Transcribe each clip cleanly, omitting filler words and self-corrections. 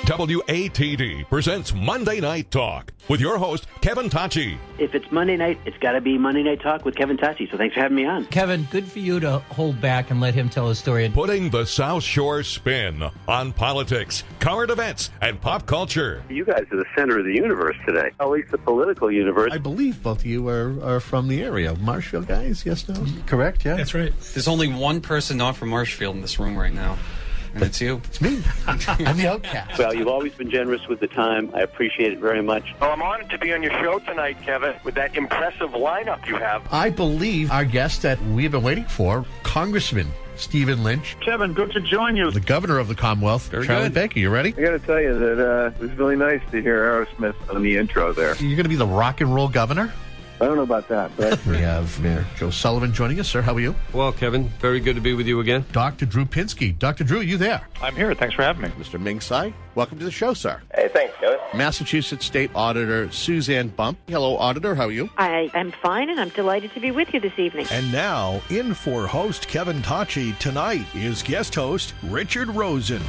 WATD presents Monday Night Talk with your host, Kevin Tacci. If it's Monday night, it's got to be Monday Night Talk with Kevin Tacci. So thanks for having me on. Kevin, good for you to hold back and let him tell his story. Putting the South Shore spin on politics, current events, and pop culture. You guys are the center of the universe today, at least the political universe. I believe both of you are from the area. Marshfield guys, yes, no? Correct, yeah? That's right. There's only one person not from Marshfield in this room right now. And it's you. It's me. I'm the outcast. Well, you've always been generous with the time. I appreciate it very much. Well, I'm honored to be on your show tonight, Kevin, with that impressive lineup you have. I believe our guest that we've been waiting for, Congressman Stephen Lynch. Kevin, good to join you. The governor of the Commonwealth, Charlie Baker. You ready? I got to tell you that it was really nice to hear Aerosmith on the intro there. You're going to be the rock and roll governor? I don't know about that, but We have Mayor Joe Sullivan joining us. Sir, how are you? Well, Kevin, very good to be with you again. Dr. Drew Pinsky. Dr. Drew, you there? I'm here. Thanks for having me. Mr. Ming Tsai, welcome to the show, sir. hey, thanks, Kevin. Massachusetts State Auditor Suzanne Bump. Hello, Auditor. How are you? I am fine, and I'm delighted to be with you this evening. And now, in for host Kevin Tacci tonight is guest host Richard Rosen.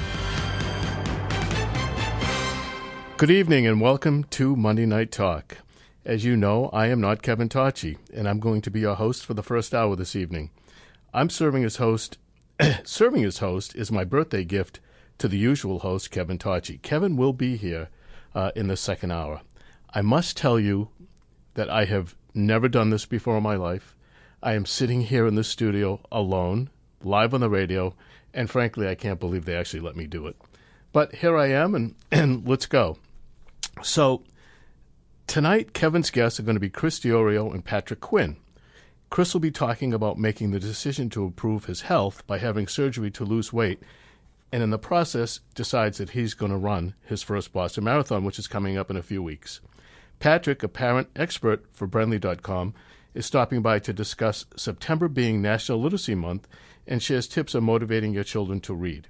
Good evening and welcome to Monday Night Talk. As you know, I am not Kevin Tacci, and I'm going to be your host for the first hour this evening. I'm serving as host. Serving as host is my birthday gift to the usual host, Kevin Tacci. Kevin will be here in the second hour. I must tell you that I have never done this before in my life. I am sitting here in the studio alone, live on the radio, and frankly, I can't believe they actually let me do it. But here I am, and let's go. So, tonight, Kevin's guests are going to be Chris Diorio and Patrick Quinn. Chris will be talking about making the decision to improve his health by having surgery to lose weight, and in the process decides that he's going to run his first Boston Marathon, which is coming up in a few weeks. Patrick, a parent expert for Brenly.com, is stopping by to discuss September being National Literacy Month and shares tips on motivating your children to read.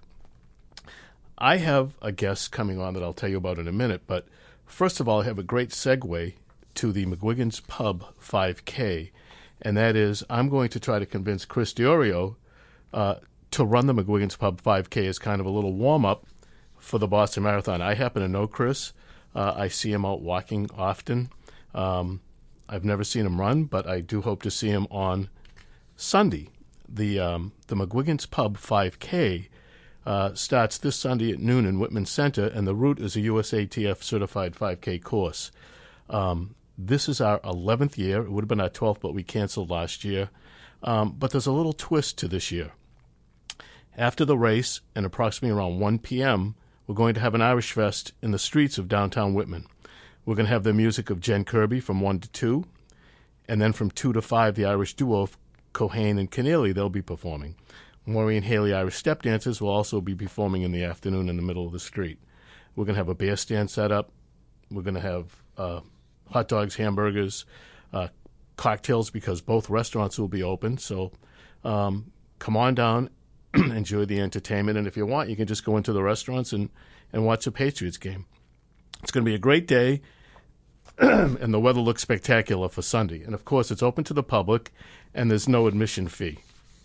I have a guest coming on that I'll tell you about in a minute, but first of all, I have a great segue to the McGuigan's Pub 5K, and that is I'm going to try to convince Chris Diorio to run the McGuigan's Pub 5K as kind of a little warm-up for the Boston Marathon. I happen to know Chris. I see him out walking often. I've never seen him run, but I do hope to see him on Sunday. The McGuigan's Pub 5K starts this Sunday at noon in Whitman Center, and the route is a USATF certified 5K course. This is our 11th year. It would have been our 12th, but we canceled last year. But there's a little twist to this year. After the race, and approximately around 1 p.m., we're going to have an Irish Fest in the streets of downtown Whitman. We're going to have the music of Jen Kirby from 1 to 2, and then from 2 to 5, the Irish duo of Cohane and Keneally, they'll be performing. Maureen Haley Irish Step Dancers will also be performing in the afternoon in the middle of the street. We're going to have a beer stand set up. We're going to have hot dogs, hamburgers, cocktails, because both restaurants will be open. So come on down, enjoy the entertainment, and if you want, you can just go into the restaurants and watch a Patriots game. It's going to be a great day, and the weather looks spectacular for Sunday. And, of course, it's open to the public, and there's no admission fee.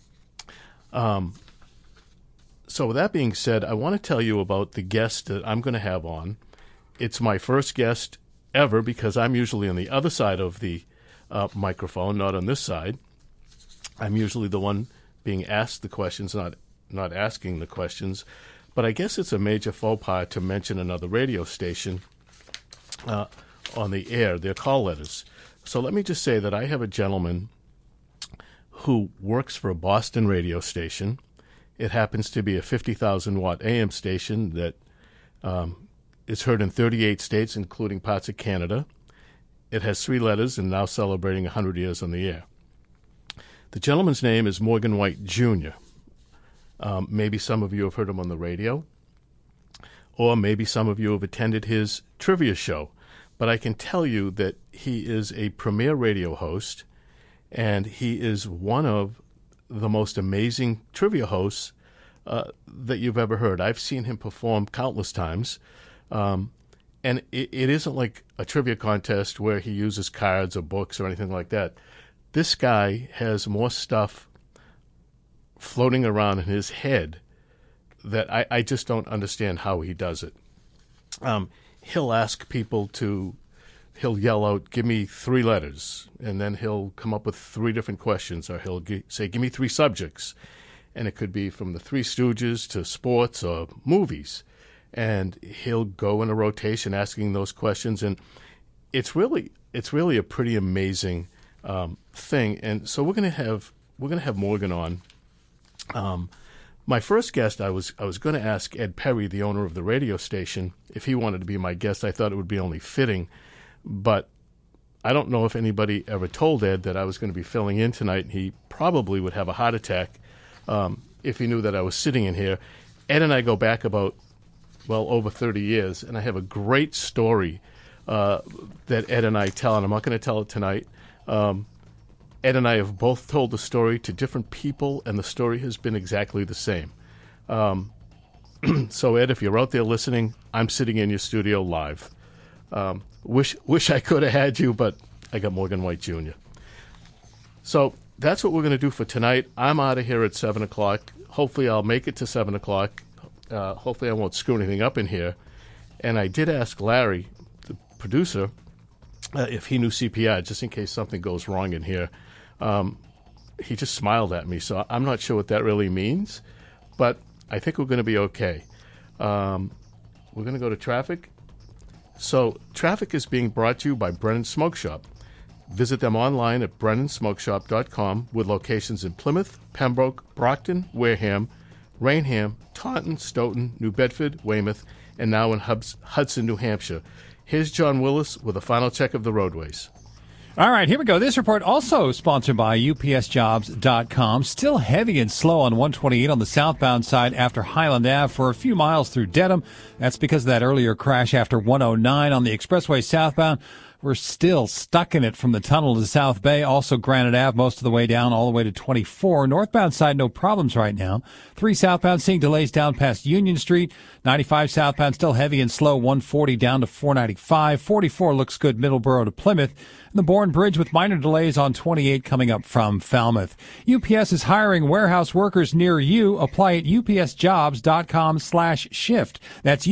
So with that being said, I want to tell you about the guest that I'm going to have on. It's my first guest ever because I'm usually on the other side of the microphone, not on this side. I'm usually the one being asked the questions, not asking the questions. But I guess it's a major faux pas to mention another radio station on the air, their call letters. So let me just say that I have a gentleman who works for a Boston radio station. It happens to be a 50,000-watt AM station that is heard in 38 states, including parts of Canada. It has 3 letters and now celebrating 100 years on the air. The gentleman's name is Morgan White, Jr. Maybe some of you have heard him on the radio, or maybe some of you have attended his trivia show. But I can tell you that he is a premier radio host, and he is one of the most amazing trivia hosts that you've ever heard. I've seen him perform countless times, and it isn't like a trivia contest where he uses cards or books or anything like that. This guy has more stuff floating around in his head that I just don't understand how he does it. he'll ask people he'll yell out, "Give me 3 letters," and then he'll come up with 3 different questions, or he'll say, "Give me 3 subjects," and it could be from the Three Stooges to sports or movies, and he'll go in a rotation asking those questions, and it's really a pretty amazing thing. And so we're gonna have Morgan on. My first guest, I was going to ask Ed Perry, the owner of the radio station, if he wanted to be my guest. I thought it would be only fitting, but I don't know if anybody ever told Ed that I was going to be filling in tonight. He probably would have a heart attack if he knew that I was sitting in here. Ed and I go back about, over 30 years, and I have a great story that Ed and I tell, and I'm not going to tell it tonight. Ed and I have both told the story to different people, and the story has been exactly the same. So, Ed, if you're out there listening, I'm sitting in your studio live. Wish I could have had you, but I got Morgan White Jr. So that's what we're going to do for tonight. I'm out of here at 7 o'clock. Hopefully I'll make it to 7 o'clock. Hopefully I won't screw anything up in here. And I did ask Larry, the producer, if he knew CPR, just in case something goes wrong in here. He just smiled at me, so I'm not sure what that really means, but I think we're going to be okay. We're going to go to traffic. So traffic is being brought to you by Brennan Smoke Shop. Visit them online at brennanSmokeShop.com with locations in Plymouth, Pembroke, Brockton, Wareham, Rainham, Taunton, Stoughton, New Bedford, Weymouth, and now in Hudson, New Hampshire. Here's John Willis with a final check of the roadways. All right, here we go. This report also sponsored by UPSJobs.com. Still heavy and slow on 128 on the southbound side after Highland Ave for a few miles through Dedham. That's because of that earlier crash after 109 on the expressway southbound. We're still stuck in it from the tunnel to South Bay. Also Granite Ave most of the way down all the way to 24. Northbound side, no problems right now. 3 southbound seeing delays down past Union Street. 95 southbound still heavy and slow. 140 down to 495. 44 looks good Middleborough to Plymouth. And the Bourne Bridge with minor delays on 28 coming up from Falmouth. UPS is hiring warehouse workers near you. Apply at upsjobs.com/shift. That's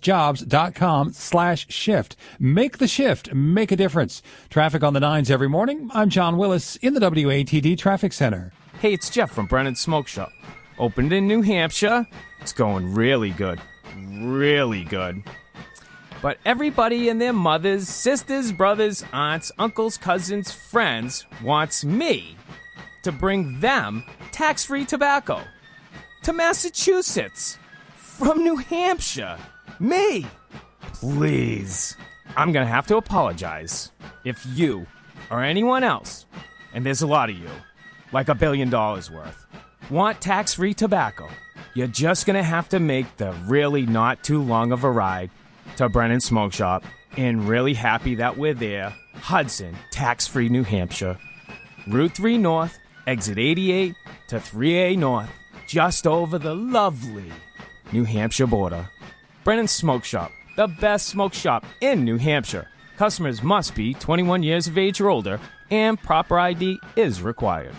upsjobs.com/shift. Make the shift. Make a difference. Traffic on the 9s every morning. I'm John Willis in the WATD Traffic Center. Hey, it's Jeff from Brennan Smoke Shop. Opened in New Hampshire. It's going really good. Really good. But everybody and their mothers, sisters, brothers, aunts, uncles, cousins, friends wants me to bring them tax-free tobacco to Massachusetts from New Hampshire. Me. Please. I'm going to have to apologize if you or anyone else, and there's a lot of you, like $1 billion worth, want tax-free tobacco. You're just going to have to make the really not too long of a ride to Brennan Smoke Shop, and really happy that we're there. Hudson, tax-free New Hampshire. Route 3 North, exit 88 to 3A North, just over the lovely New Hampshire border. Brennan Smoke Shop, the best smoke shop in New Hampshire. Customers must be 21 years of age or older, and proper ID is required.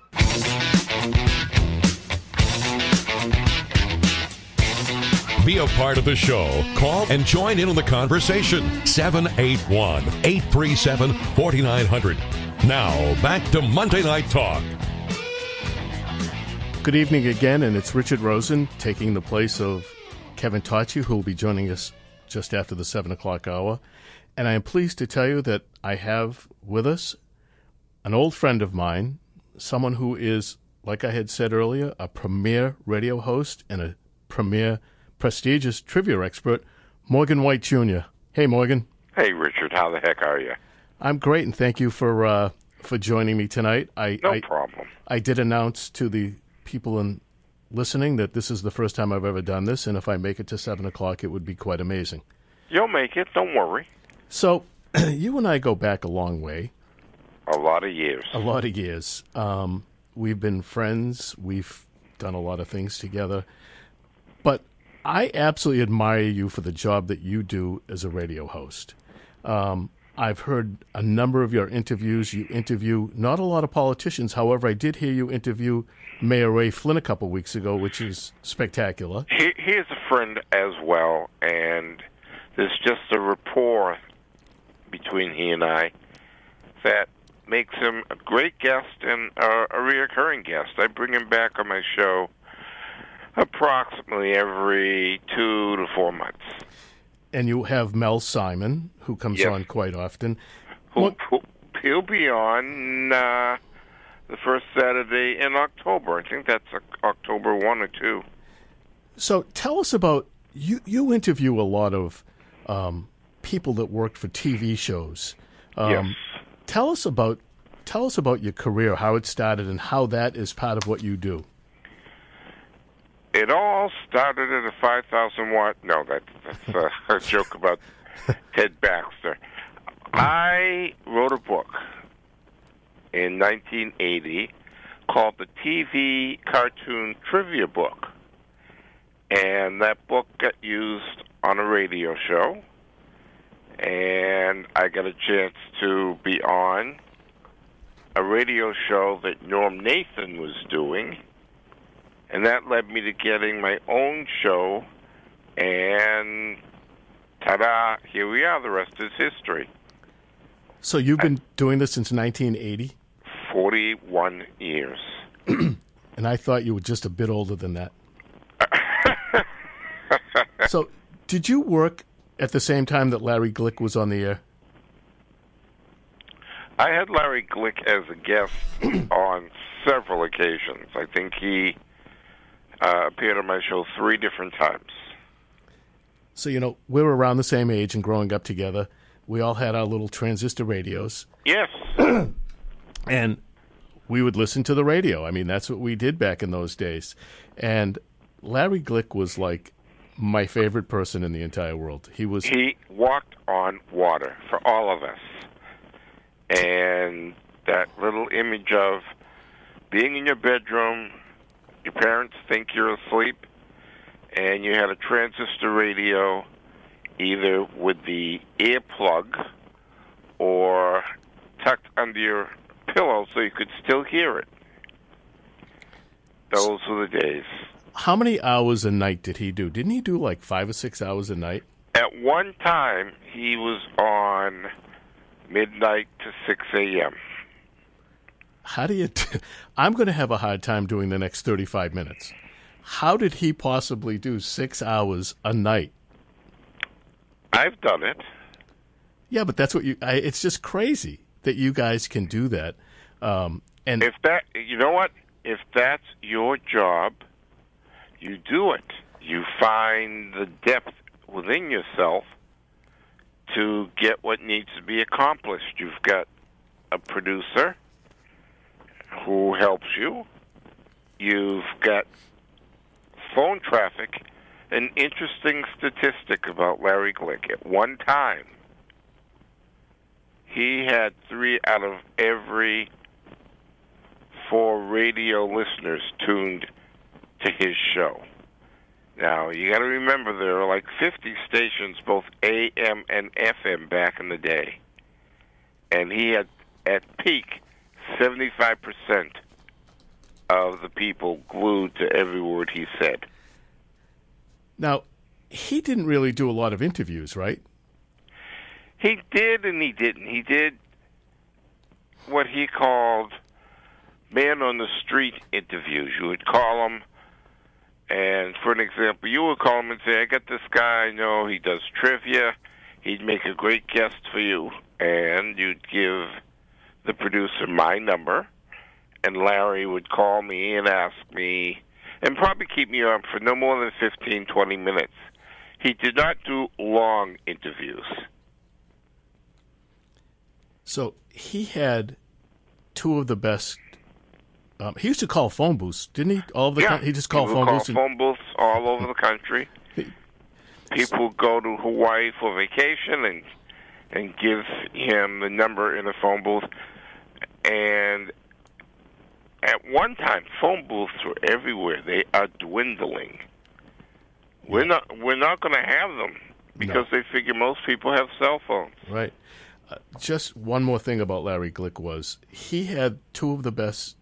Be a part of the show. Call and join in on the conversation. 781-837-4900. Now, back to Monday Night Talk. Good evening again, and it's Richard Rosen taking the place of Kevin Tocci, who will be joining us just after the 7 o'clock hour. And I am pleased to tell you that I have with us an old friend of mine, someone who is, like I had said earlier, a premier radio host and a premier prestigious trivia expert, Morgan White Jr. Hey, Morgan. Hey, Richard. How the heck are you? I'm great, and thank you for joining me tonight. No problem. I did announce to the people listening that this is the first time I've ever done this, and if I make it to 7 o'clock, it would be quite amazing. You'll make it. Don't worry. So, you and I go back a long way. A lot of years. A lot of years. We've been friends. We've done a lot of things together. But I absolutely admire you for the job that you do as a radio host. I've heard a number of your interviews. You interview not a lot of politicians. However, I did hear you interview Mayor Ray Flynn a couple weeks ago, which is spectacular. He is a friend as well, and there's just a rapport between he and I that makes him a great guest and a reoccurring guest. I bring him back on my show approximately every 2 to 4 months. And you have Mel Simon, who comes on quite often. He'll be on the first Saturday in October. I think that's October 1 or 2. So tell us about, you interview a lot of people that worked for TV shows. Yes. Tell us about your career, how it started, and how that is part of what you do. It all started at a 5,000 watt. No, that's a joke about Ted Baxter. I wrote a book in 1980 called the TV Cartoon Trivia Book. And that book got used on a radio show. And I got a chance to be on a radio show that Norm Nathan was doing. And that led me to getting my own show. And ta-da, here we are. The rest is history. So you've been doing this since 1980? 41 years. And I thought you were just a bit older than that. So did you work at the same time that Larry Glick was on the air? I had Larry Glick as a guest on several occasions. I think he appeared on my show 3 different times. So, we were around the same age and growing up together. We all had our little transistor radios. Yes. And we would listen to the radio. I mean, that's what we did back in those days. And Larry Glick was like my favorite person in the entire world. He walked on water for all of us. And that little image of being in your bedroom, your parents think you're asleep, and you had a transistor radio either with the earplug or tucked under your pillow so you could still hear it. Those were the days. How many hours a night did he do? Didn't he do like 5 or 6 hours a night? At one time, he was on midnight to 6 a.m. How do you... I'm going to have a hard time doing the next 35 minutes. How did he possibly do 6 hours a night? I've done it. Yeah, but that's what it's just crazy that you guys can do that. And if that, you know what? If that's your job, you do it. You find the depth within yourself to get what needs to be accomplished. You've got a producer who helps you. You've got phone traffic. An interesting statistic about Larry Glick. At one time, he had 3 out of every 4 radio listeners tuned to his show. Now, you got to remember there are like 50 stations, both AM and FM, back in the day. And he had, at peak, 75% of the people glued to every word he said. Now, he didn't really do a lot of interviews, right? He did and he didn't. He did what he called man-on-the-street interviews. You would call him, and for an example, you would call him and say, I got this guy I know, he does trivia, he'd make a great guest for you. And you'd give the producer my number, and Larry would call me and ask me, and probably keep me on for no more than 15, 20 minutes. He did not do long interviews. So he had 2 of the best. He used to call phone booths, didn't he? He just called phone booths. Phone booths all over the country. People go to Hawaii for vacation and give him the number in a phone booth. And at one time, phone booths were everywhere. They are dwindling. We're not going to have them because they figure most people have cell phones. Right. Just one more thing about Larry Glick was he had 2 of the best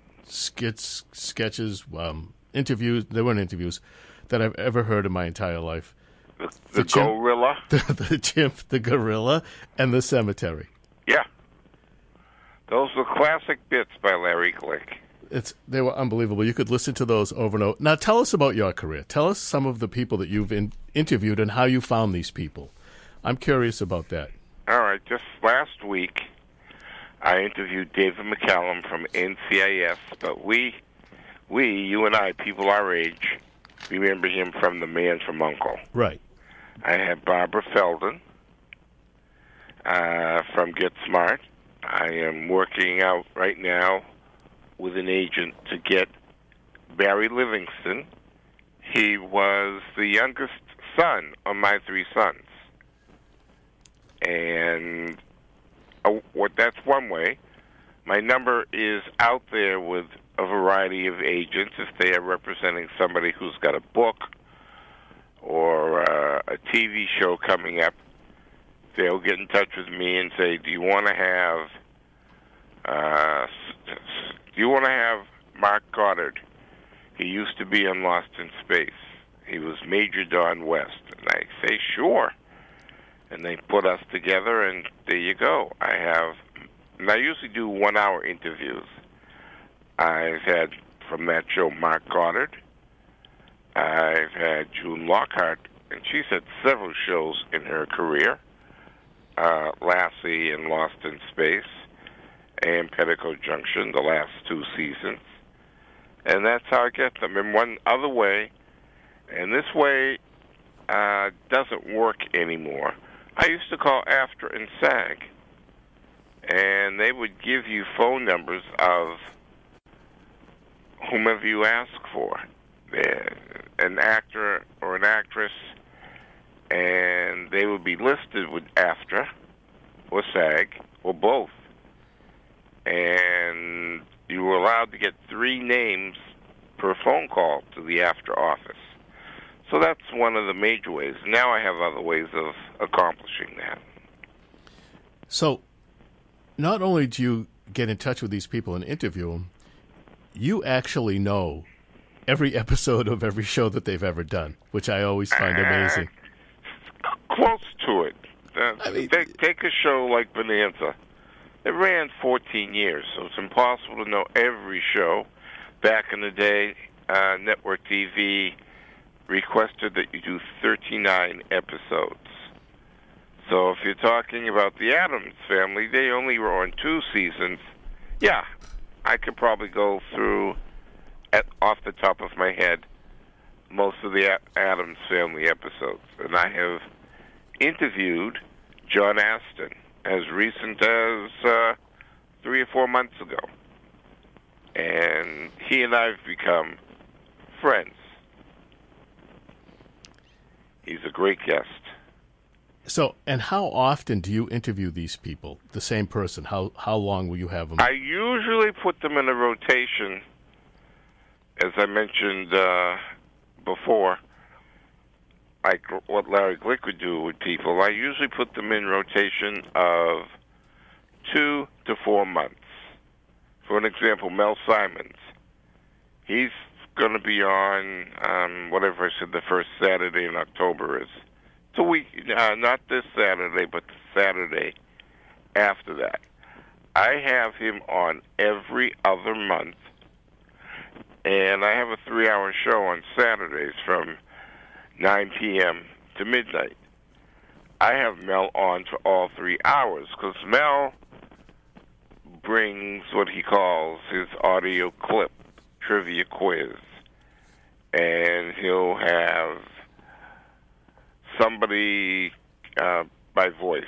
sketches, interviews. They weren't interviews that I've ever heard in my entire life. The gorilla. The chimp, the gorilla, and the cemetery. Yeah. Those were classic bits by Larry Glick. They were unbelievable. You could listen to those over and over. Now, tell us about your career. Tell us some of the people that you've interviewed and how you found these people. I'm curious about that. All right. Just last week, I interviewed David McCallum from NCIS, but you and I, people our age, remember him from The Man from U.N.C.L.E. Right. I had Barbara Feldon from Get Smart. I am working out right now with an agent to get Barry Livingston. He was the youngest son of my three sons. And that's one way. My number is out there with a variety of agents if they are representing somebody who's got a book or a TV show coming up. They'll get in touch with me and say, do you want to have Mark Goddard? He used to be on Lost in Space. He was Major Don West. And I say, sure. And they put us together, and there you go. I usually do 1-hour interviews. I've had, from that show, Mark Goddard. I've had June Lockhart, and she's had several shows in her career. Lassie and Lost in Space, and Petticoat Junction, the last 2 seasons. And that's how I get them. In one other way, and this way doesn't work anymore. I used to call AFTRA and SAG, and they would give you phone numbers of whomever you ask for, an actor or an actress, and they would be listed with AFTRA or SAG or both. And you were allowed to get 3 names per phone call to the AFTRA office. So that's one of the major ways. Now I have other ways of accomplishing that. So not only do you get in touch with these people and interview them, you actually know every episode of every show that they've ever done, which I always find amazing. Close to it. Take a show like Bonanza. It ran 14 years, so it's impossible to know every show. Back in the day, network TV requested that you do 39 episodes. So if you're talking about the Addams Family, they only were on 2 seasons. Yeah, I could probably go through, off the top of my head, most of the Addams Family episodes. And I have interviewed John Astin as recent as 3 or 4 months ago. And he and I have become friends. He's a great guest. So, and how often do you interview these people, the same person? How long will you have them? I usually put them in a rotation, as I mentioned before, like what Larry Glick would do with people. I usually put them in rotation of 2 to 4 months. For an example, Mel Simons. He's going to be on whatever I said the first Saturday in October is. It's a week, not this Saturday, but the Saturday after that. I have him on every other month, and I have a 3-hour show on Saturdays from 9 p.m. to midnight. I have Mel on for all 3 hours, because Mel brings what he calls his audio clip trivia quiz, and he'll have somebody by voice.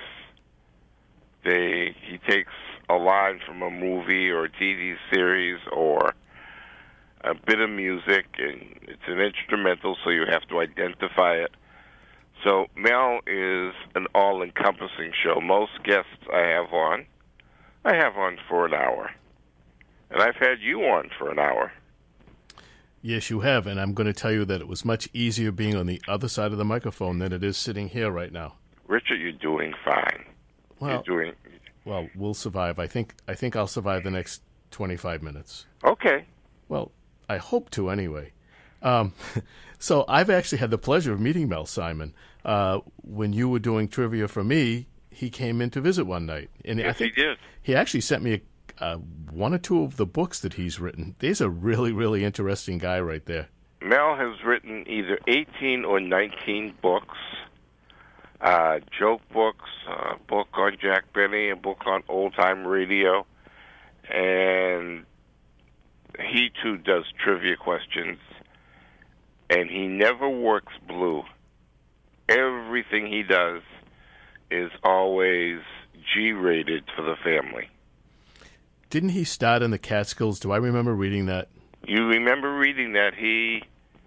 He takes a line from a movie or a TV series or a bit of music, and it's an instrumental, so you have to identify it. So Mel is an all-encompassing show. Most guests I have on for an hour. And I've had you on for an hour. Yes, you have, and I'm going to tell you that it was much easier being on the other side of the microphone than it is sitting here right now. Richard, you're doing fine. Well, we'll survive. I think I'll survive the next 25 minutes. Okay. Well, I hope to anyway. So I've actually had the pleasure of meeting Mel Simon. When you were doing trivia for me, he came in to visit one night. And Yes, I think he did. He actually sent me one or two of the books that he's written. He's a really, really interesting guy right there. Mel has written either 18 or 19 books, joke books, a book on Jack Benny, a book on old-time radio, and he, too, does trivia questions, and he never works blue. Everything he does is always G-rated for the family. Didn't he start in the Catskills? Do I remember reading that? You remember reading that he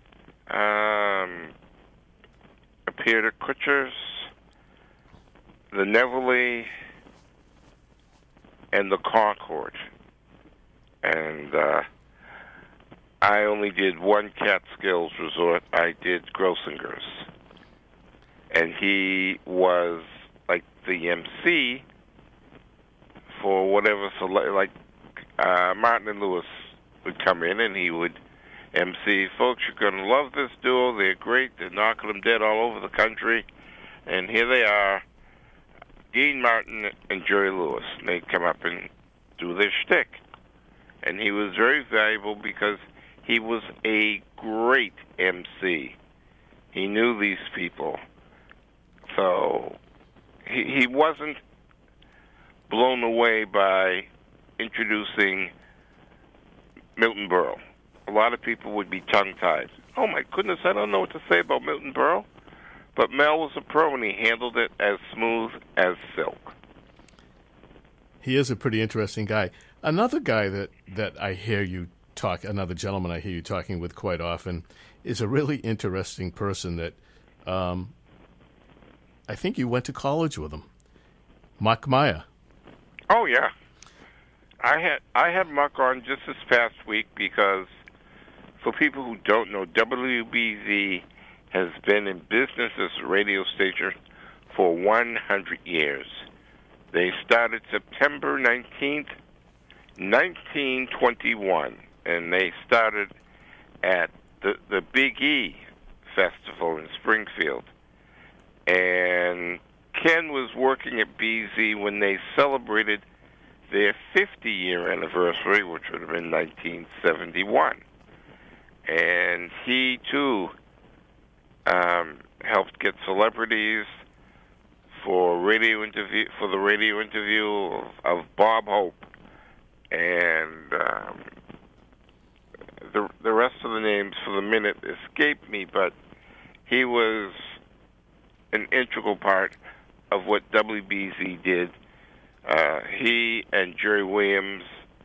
appeared at Kutcher's, the Neverly, and the Concord. And I only did one Catskills resort. I did Grossinger's. And he was like the MC for whatever, Martin and Lewis would come in and he would MC. Folks, you're going to love this duo. They're great. They're knocking them dead all over the country. And here they are, Dean Martin and Jerry Lewis. And they'd come up and do their shtick. And he was very valuable because he was a great MC. He knew these people. So he wasn't blown away by introducing Milton Berle. A lot of people would be tongue-tied. Oh, my goodness, I don't know what to say about Milton Berle. But Mel was a pro, and he handled it as smooth as silk. He is a pretty interesting guy. Another guy that I hear you talk, another gentleman I hear you talking with quite often, is a really interesting person that I think you went to college with him, Muck Meyer. Oh, yeah. I had Muck on just this past week because, for people who don't know, WBZ has been in business as a radio station for 100 years. They started September 19th, 1921, and they started at the Big E Festival in Springfield. And Ken was working at BZ when they celebrated their 50-year anniversary, which would have been 1971. And he, too, helped get celebrities for the radio interview of Bob Hope. And the rest of the names for the minute escaped me, but he was an integral part of what WBZ did. He and Jerry Williams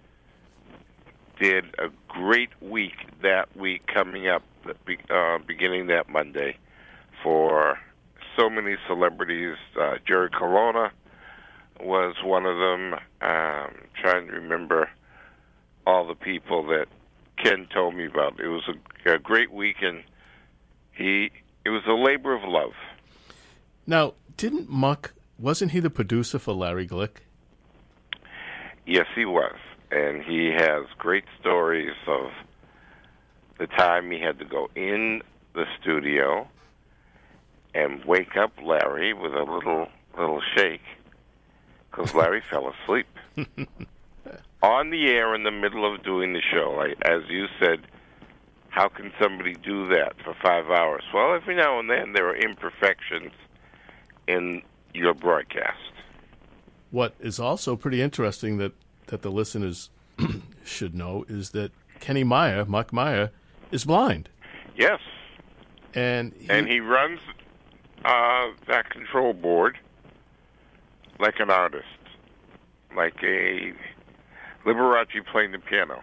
did a great week that week coming up, beginning that Monday, for so many celebrities. Jerry Colonna was one of them. Trying to remember all the people that Ken told me about. It was a great week, and it was a labor of love. Now, didn't Muck, wasn't he the producer for Larry Glick? Yes, he was. And he has great stories of the time he had to go in the studio and wake up Larry with a little shake because Larry fell asleep. On the air in the middle of doing the show. As you said, how can somebody do that for 5 hours? Well, every now and then there are imperfections in your broadcast. What is also pretty interesting that the listeners should know is that Kenny Meyer, Muck Meyer, is blind. Yes. And he runs that control board like an artist, like a Liberace playing the piano.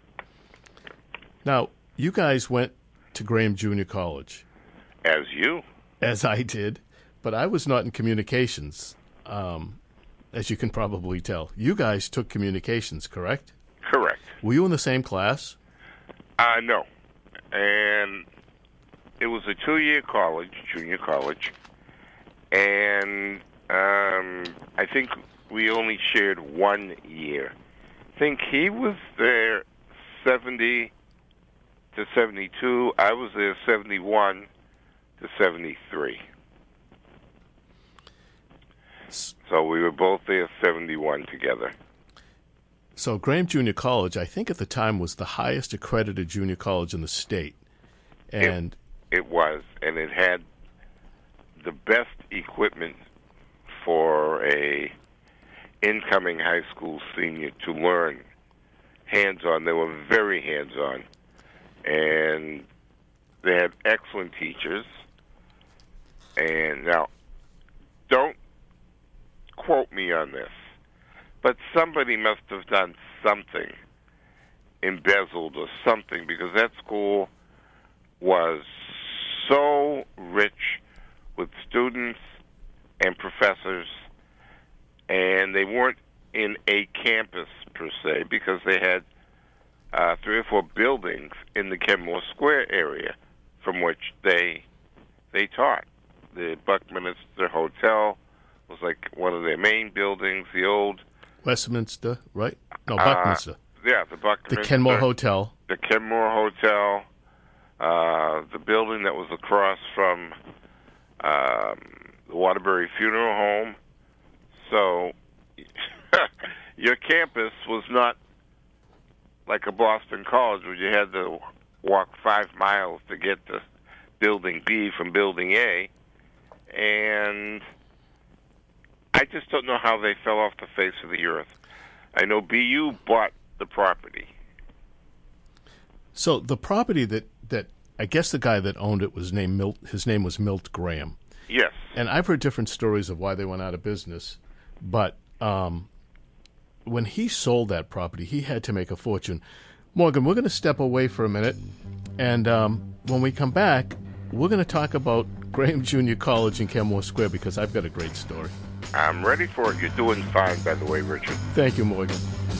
Now, you guys went to Graham Junior College. As I did, but I was not in communications, as you can probably tell. You guys took communications, correct? Correct. Were you in the same class? No. And it was a 2-year college, junior college, and I think we only shared 1 year. I think he was there 70 to 72. I was there 71 to 73. So we were both there 71 together. So Graham Junior College, I think at the time, was the highest accredited junior college in the state. And it was, and it had the best equipment for a incoming high school senior to learn hands-on. They were very hands-on, and they had excellent teachers. And now, don't quote me on this, but somebody must have done something, embezzled or something, because that school was so rich with students and professors, and they weren't in a campus per se, because they had 3 or 4 buildings in the Kenmore Square area from which they taught. The Buckminster Hotel was like one of their main buildings. The old Westminster, right? No, Buckminster. Yeah, the Buckminster. The Kenmore Hotel. The Kenmore Hotel. The building that was across from the Waterbury Funeral Home. So your campus was not like a Boston college where you had to walk 5 miles to get to Building B from Building A. And I just don't know how they fell off the face of the earth. I know BU bought the property. So the property that I guess the guy that owned it was named Milt. His name was Milt Graham. Yes. And I've heard different stories of why they went out of business, but when he sold that property, he had to make a fortune. Morgan, we're going to step away for a minute, and when we come back, we're going to talk about Graham Junior College in Kenmore Square, because I've got a great story. I'm ready for it. You're doing fine, by the way, Richard. Thank you, Morgan.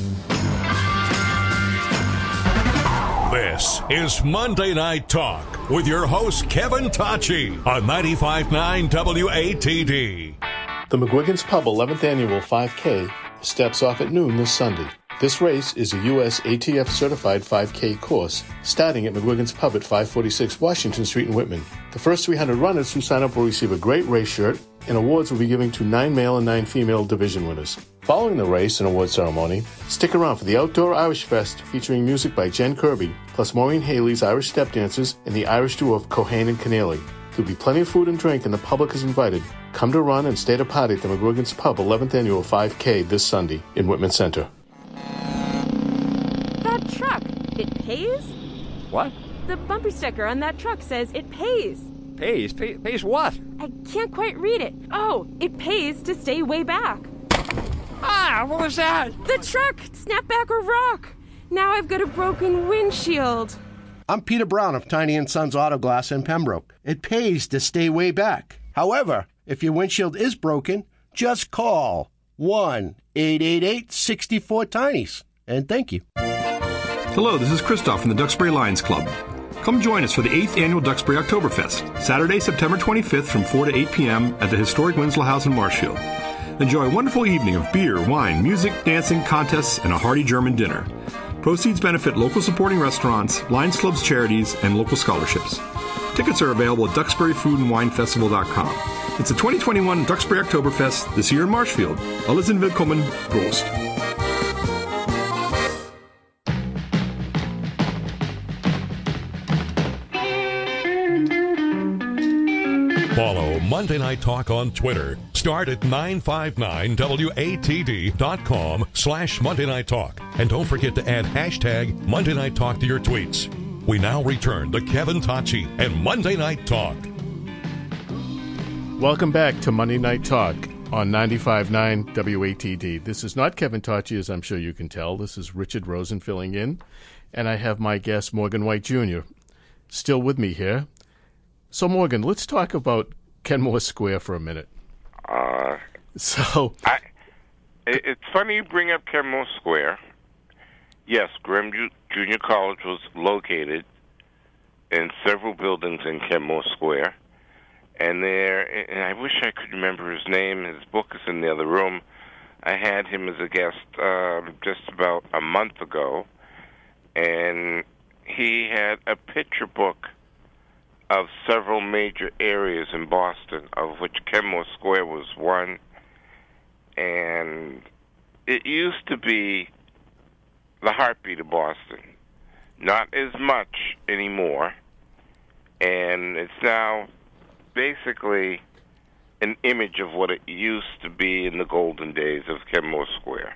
This is Monday Night Talk with your host, Kevin Tocci, on 95.9 WATD. The McGuigan's Pub 11th Annual 5K steps off at noon this Sunday. This race is a U.S. ATF certified 5K course starting at McGuigan's Pub at 546 Washington Street in Whitman. The first 300 runners who sign up will receive a great race shirt, and awards will be given to 9 male and 9 female division winners. Following the race and award ceremony, stick around for the Outdoor Irish Fest featuring music by Jen Kirby, plus Maureen Haley's Irish Step Dancers and the Irish duo of Cohane and Keneally. There'll be plenty of food and drink, and the public is invited. Come to run and stay to party at the McGuigan's Pub 11th Annual 5K this Sunday in Whitman Center. That truck, it pays? What? The bumper sticker on that truck says it pays. Pays? Pays what? I can't quite read it. Oh, it pays to stay way back. Ah, what was that? The truck, snap back or rock. Now I've got a broken windshield. I'm Peter Brown of Tiny & Sons Auto Glass in Pembroke. It pays to stay way back. However, if your windshield is broken, just call 1-888-64-TINIES. And thank you. Hello, this is Christoph from the Duxbury Lions Club. Come join us for the 8th Annual Duxbury Oktoberfest, Saturday, September 25th from 4 to 8 p.m. at the historic Winslow House in Marshfield. Enjoy a wonderful evening of beer, wine, music, dancing, contests, and a hearty German dinner. Proceeds benefit local supporting restaurants, Lions Club's charities, and local scholarships. Tickets are available at DuxburyFoodAndWineFestival.com. It's the 2021 Duxbury Oktoberfest, this year in Marshfield. Alle sind willkommen. Prost. Follow Monday Night Talk on Twitter. Start at 959WATD.com/Monday Night Talk. And don't forget to add hashtag Monday Night Talk to your tweets. We now return to Kevin Tocci and Monday Night Talk. Welcome back to Monday Night Talk on 95.9 WATD. This is not Kevin Tocci, as I'm sure you can tell. This is Richard Rosen filling in. And I have my guest, Morgan White Jr., still with me here. So, Morgan, let's talk about Kenmore Square for a minute. It's funny you bring up Kenmore Square. Yes, Graham Junior College was located in several buildings in Kenmore Square. And I wish I could remember his name. His book is in the other room. I had him as a guest just about a month ago. And he had a picture book of several major areas in Boston, of which Kenmore Square was one. And it used to be the heartbeat of Boston. Not as much anymore. And it's now basically an image of what it used to be in the golden days of Kenmore Square.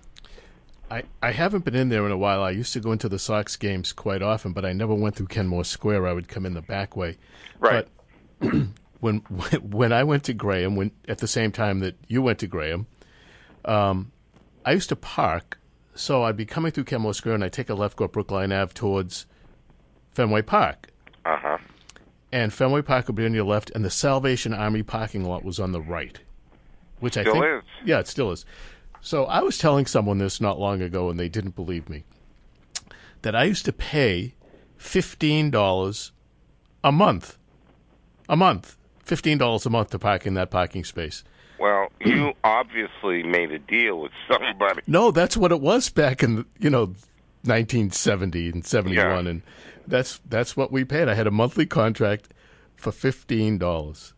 I haven't been in there in a while. I used to go into the Sox games quite often, but I never went through Kenmore Square. I would come in the back way. Right. But when I went to Graham, at the same time that you went to Graham, I used to park. So I'd be coming through Kenmore Square, and I'd take a left, go up Brookline Ave towards Fenway Park. Uh-huh. And Fenway Park would be on your left, and the Salvation Army parking lot was on the right. Which I think Still is. Yeah, it still is. So I was telling someone this not long ago, and they didn't believe me, that I used to pay $15 a month. $15 a month to park in that parking space. Well, you obviously made a deal with somebody. No, that's what it was back in 1970 and 71, and that's what we paid. I had a monthly contract for $15.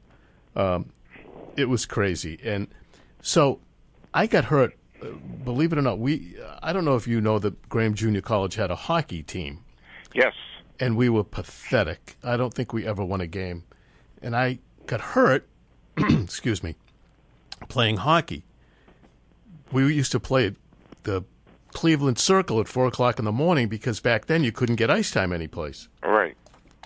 It was crazy, and so I got hurt. Believe it or not, I don't know if you know that Graham Junior College had a hockey team. Yes. And we were pathetic. I don't think we ever won a game. And I got hurt, excuse me, playing hockey. We used to play at the Cleveland Circle at 4 o'clock in the morning because back then you couldn't get ice time anyplace. Right.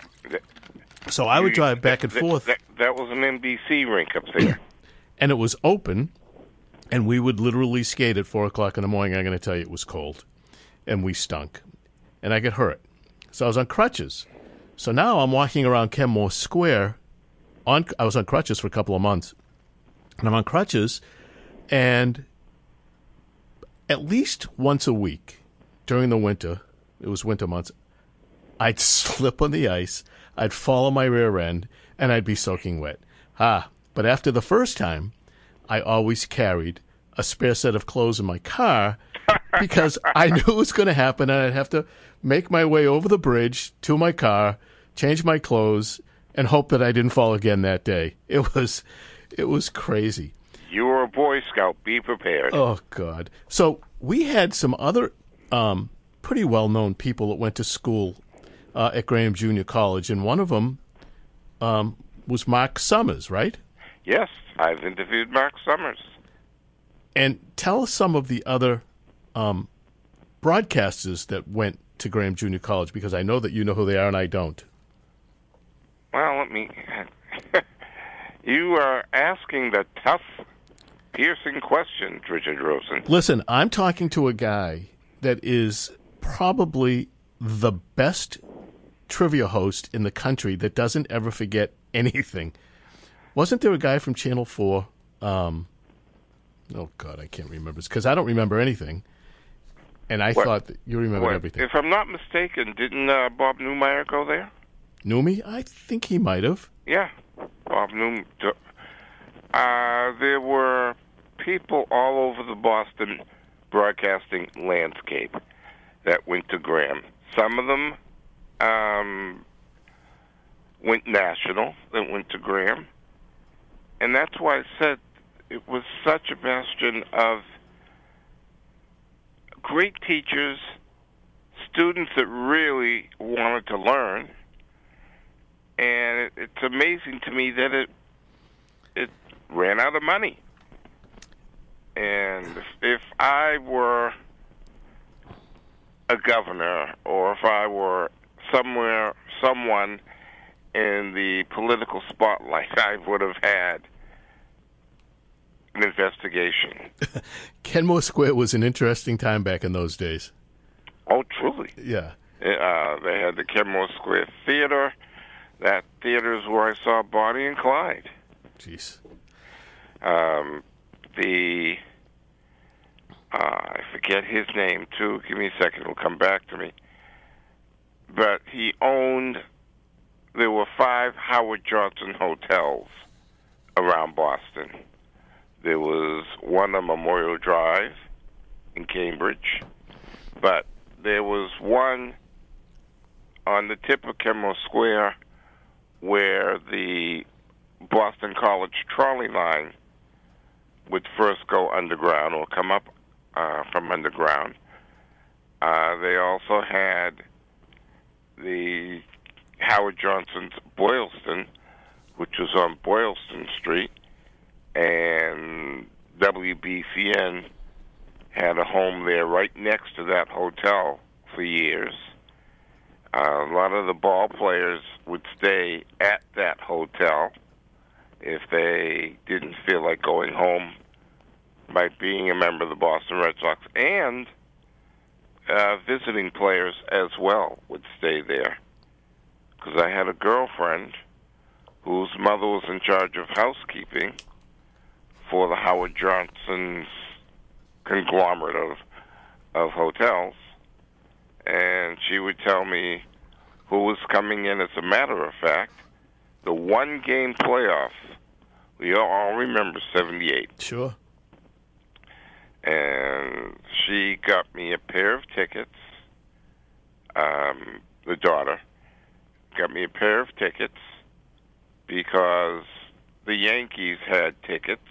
So I would drive back and forth. That was an NBC rink up there. And it was open, and we would literally skate at 4 o'clock in the morning. I'm going to tell you, it was cold, and we stunk. And I got hurt. So I was on crutches. So now I'm walking around Kenmore Square. I was on crutches for a couple of months. And I'm on crutches, and at least once a week during the winter, it was winter months, I'd slip on the ice, I'd fall on my rear end, and I'd be soaking wet. But after the first time, I always carried a spare set of clothes in my car because I knew it was going to happen, and I'd have to make my way over the bridge to my car, change my clothes, and hope that I didn't fall again that day. It was crazy. You were a Boy Scout. Be prepared. Oh, God. So we had some other pretty well-known people that went to school at Graham Junior College, and one of them was Mark Summers, right? Yes, I've interviewed Mark Summers. And tell us some of the other broadcasters that went to Graham Junior College, because I know that you know who they are and I don't. Well, let me... You are asking the tough, piercing questions, Richard Rosen. Listen, I'm talking to a guy that is probably the best trivia host in the country that doesn't ever forget anything. Wasn't there a guy from Channel 4? Oh, God, I can't remember. It's because I don't remember anything. And I thought that you remembered everything. If I'm not mistaken, didn't Bob Newmeyer go there? Newmy? I think he might have. Yeah, Bob Newmeyer. There were people all over the Boston broadcasting landscape that went to Graham. Some of them went national, that went to Graham. And that's why I said it was such a bastion of great teachers, students that really wanted to learn. And it's amazing to me that it ran out of money. And if I were a governor, or if I were someone in the political spotlight, I would have had an investigation. Kenmore Square was an interesting time back in those days. Oh, truly. Yeah. They had the Kenmore Square Theater. That theater is where I saw Bonnie and Clyde. Jeez. I forget his name, too. Give me a second. It'll come back to me. But he owned... There were 5 Howard Johnson hotels around Boston. There was one on Memorial Drive in Cambridge. But there was one on the tip of Kenmore Square where the Boston College trolley line would first go underground or come up from underground. They also had the Howard Johnson's Boylston, which was on Boylston Street, and WBCN had a home there right next to that hotel for years. A lot of the ball players would stay at that hotel if they didn't feel like going home by being a member of the Boston Red Sox, and visiting players as well would stay there. Because I had a girlfriend whose mother was in charge of housekeeping for the Howard Johnson's conglomerate of hotels, and she would tell me who was coming in. As a matter of fact, the one-game playoff, we all remember 78. Sure. And she got me a pair of tickets. The daughter got me a pair of tickets because the Yankees had tickets,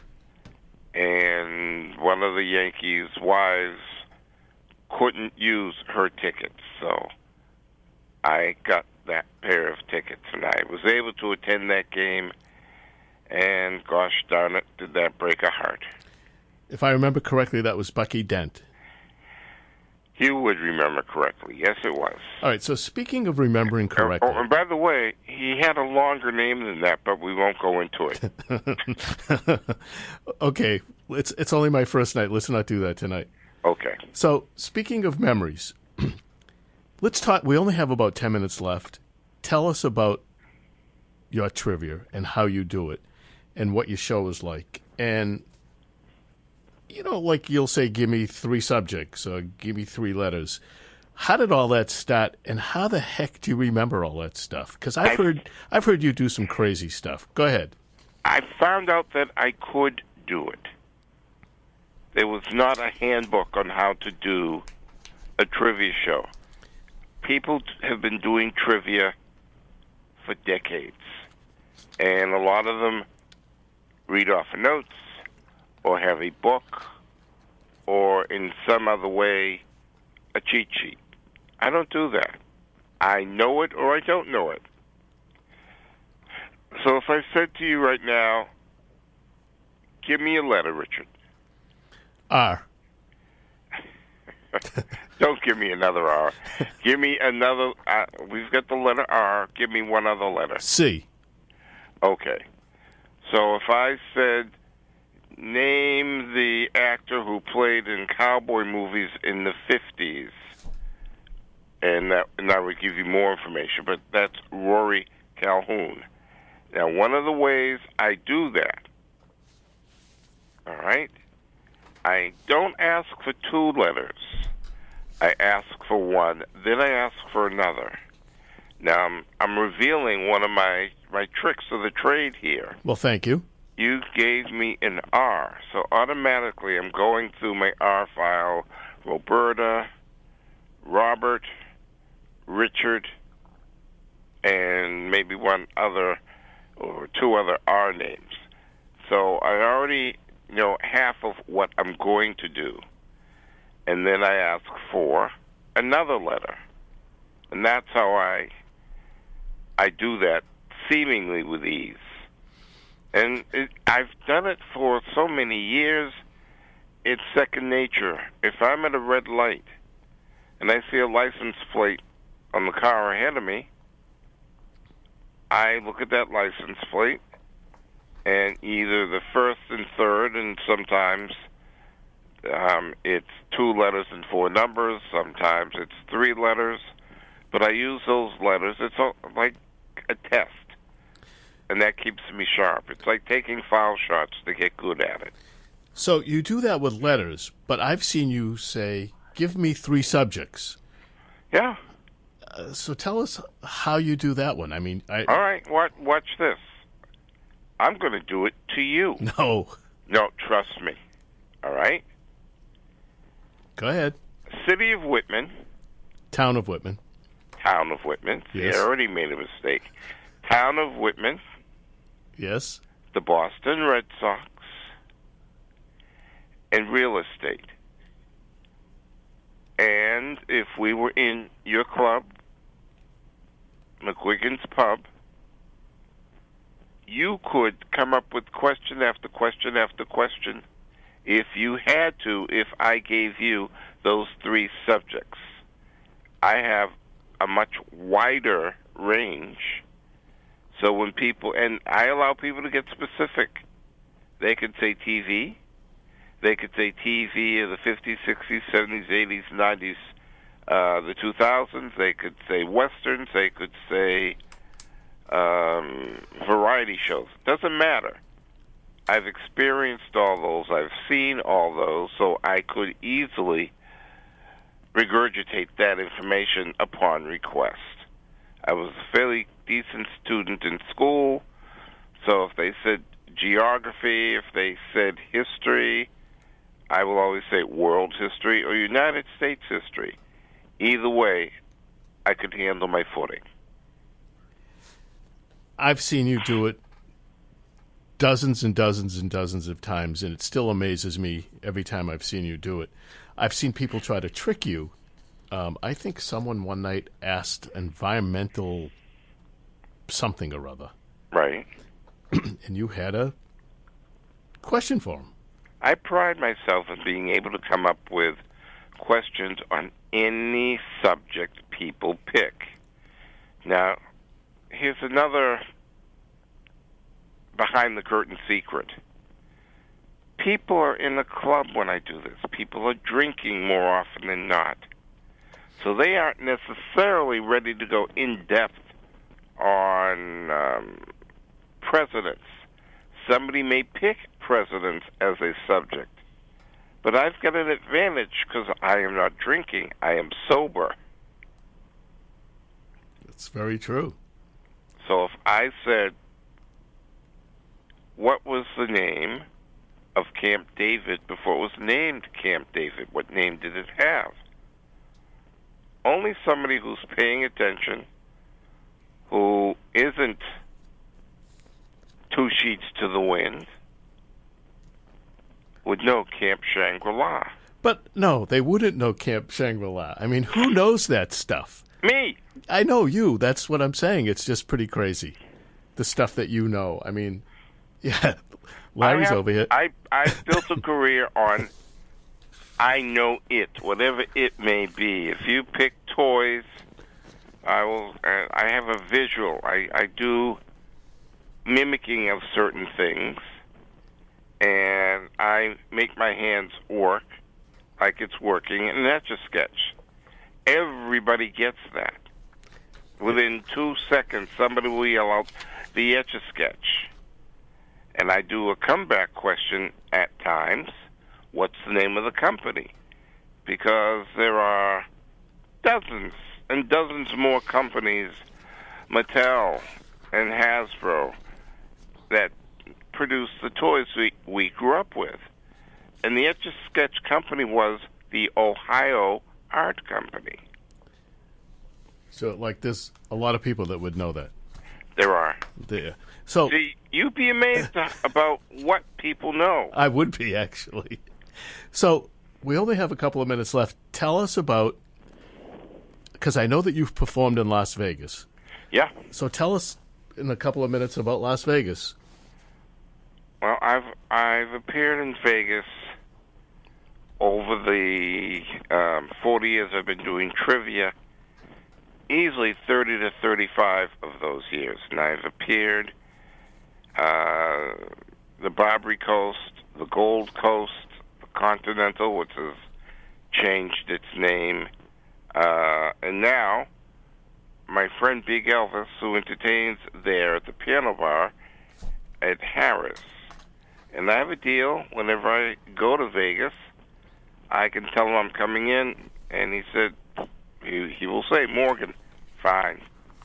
and one of the Yankees' wives couldn't use her tickets, so I got that pair of tickets, and I was able to attend that game, and gosh darn it, did that break a heart. If I remember correctly, that was Bucky Dent. You would remember correctly. Yes, it was. All right, so speaking of remembering correctly... Oh, and by the way, he had a longer name than that, but we won't go into it. Okay, it's only my first night. Let's not do that tonight. Okay. So, speaking of memories, let's talk... We only have about 10 minutes left. Tell us about your trivia and how you do it and what your show is like. And... You know, like you'll say, give me 3 subjects or give me 3 letters. How did all that start, and how the heck do you remember all that stuff? Because I've heard you do some crazy stuff. Go ahead. I found out that I could do it. There was not a handbook on how to do a trivia show. People have been doing trivia for decades, and a lot of them read off notes, or have a book, or in some other way, a cheat sheet. I don't do that. I know it or I don't know it. So if I said to you right now, give me a letter, Richard. R. Don't give me another R. Give me another, we've got the letter R, give me one other letter. C. Okay. So if I said, name the actor who played in cowboy movies in the 50s. And that would give you more information, but that's Rory Calhoun. Now, one of the ways I do that, all right, I don't ask for 2 letters. I ask for 1, then I ask for another. Now, I'm revealing one of my tricks of the trade here. Well, thank you. You gave me an R, so automatically I'm going through my R file, Roberta, Robert, Richard, and maybe one other or 2 other R names. So I already know half of what I'm going to do. And then I ask for another letter. And that's how I do that seemingly with ease. And I've done it for so many years, it's second nature. If I'm at a red light and I see a license plate on the car ahead of me, I look at that license plate, and either the first and third, and sometimes it's 2 letters and 4 numbers, sometimes it's 3 letters, but I use those letters. It's like a test. And that keeps me sharp. It's like taking foul shots to get good at it. So you do that with letters, but I've seen you say, give me 3 subjects. Yeah. So tell us how you do that one. I mean, all right, watch this. I'm going to do it to you. No, trust me. All right? Go ahead. City of Whitman. Town of Whitman. Town of Whitman. Yes. He already made a mistake. Town of Whitman. Yes. The Boston Red Sox. And real estate. And if we were in your club, McQuiggan's Pub, you could come up with question after question after question if you had to, if I gave you those three subjects. I have a much wider range. So when people, and I allow people to get specific. They could say TV. They could say TV of the 50s, 60s, 70s, 80s, 90s, the 2000s. They could say Westerns. They could say variety shows. Doesn't matter. I've experienced all those. I've seen all those, so I could easily regurgitate that information upon request. I was a fairly decent student in school, so if they said geography, if they said history, I will always say world history or United States history. Either way, I could handle my footing. I've seen you do it dozens and dozens and dozens of times, and it still amazes me every time I've seen you do it. I've seen people try to trick you. I think someone one night asked environmental something or other. Right. And you had a question for him. I pride myself in being able to come up with questions on any subject people pick. Now, here's another behind-the-curtain secret. People are in the club when I do this. People are drinking more often than not. So they aren't necessarily ready to go in-depth on presidents. Somebody may pick presidents as a subject. But I've got an advantage because I am not drinking. I am sober. That's very true. So if I said, what was the name of Camp David before it was named Camp David? What name did it have? Only somebody who's paying attention, who isn't two sheets to the wind, would know Camp Shangri-La. But no, they wouldn't know Camp Shangri-La. I mean, who knows that stuff? Me. I know you. That's what I'm saying. It's just pretty crazy, the stuff that you know. I mean, yeah, Larry's over here. I built a career on I know it, whatever it may be. If you pick toys, I will. I have a visual. I do mimicking of certain things, and I make my hands work like it's working, and that's a sketch. Everybody gets that. Within 2 seconds, somebody will yell out, the Etch-a-Sketch. And I do a comeback question at times. What's the name of the company? Because there are dozens and dozens more companies, Mattel and Hasbro, that produce the toys we grew up with. And the Etch-a-Sketch company was the Ohio Art Company. So, like, there's a lot of people that would know that. There are. There. So, see, you'd be amazed about what people know. I would be, actually. So, we only have a couple of minutes left. Tell us about, because I know that you've performed in Las Vegas. Yeah. So tell us in a couple of minutes about Las Vegas. Well, I've appeared in Vegas over the 40 years I've been doing trivia. Easily 30 to 35 of those years. And I've appeared the Barbary Coast, the Gold Coast, the Continental, which has changed its name. And now, my friend Big Elvis, who entertains there at the Piano Bar at Harris. And I have a deal. Whenever I go to Vegas, I can tell him I'm coming in, and he said, he will say, Morgan, fine.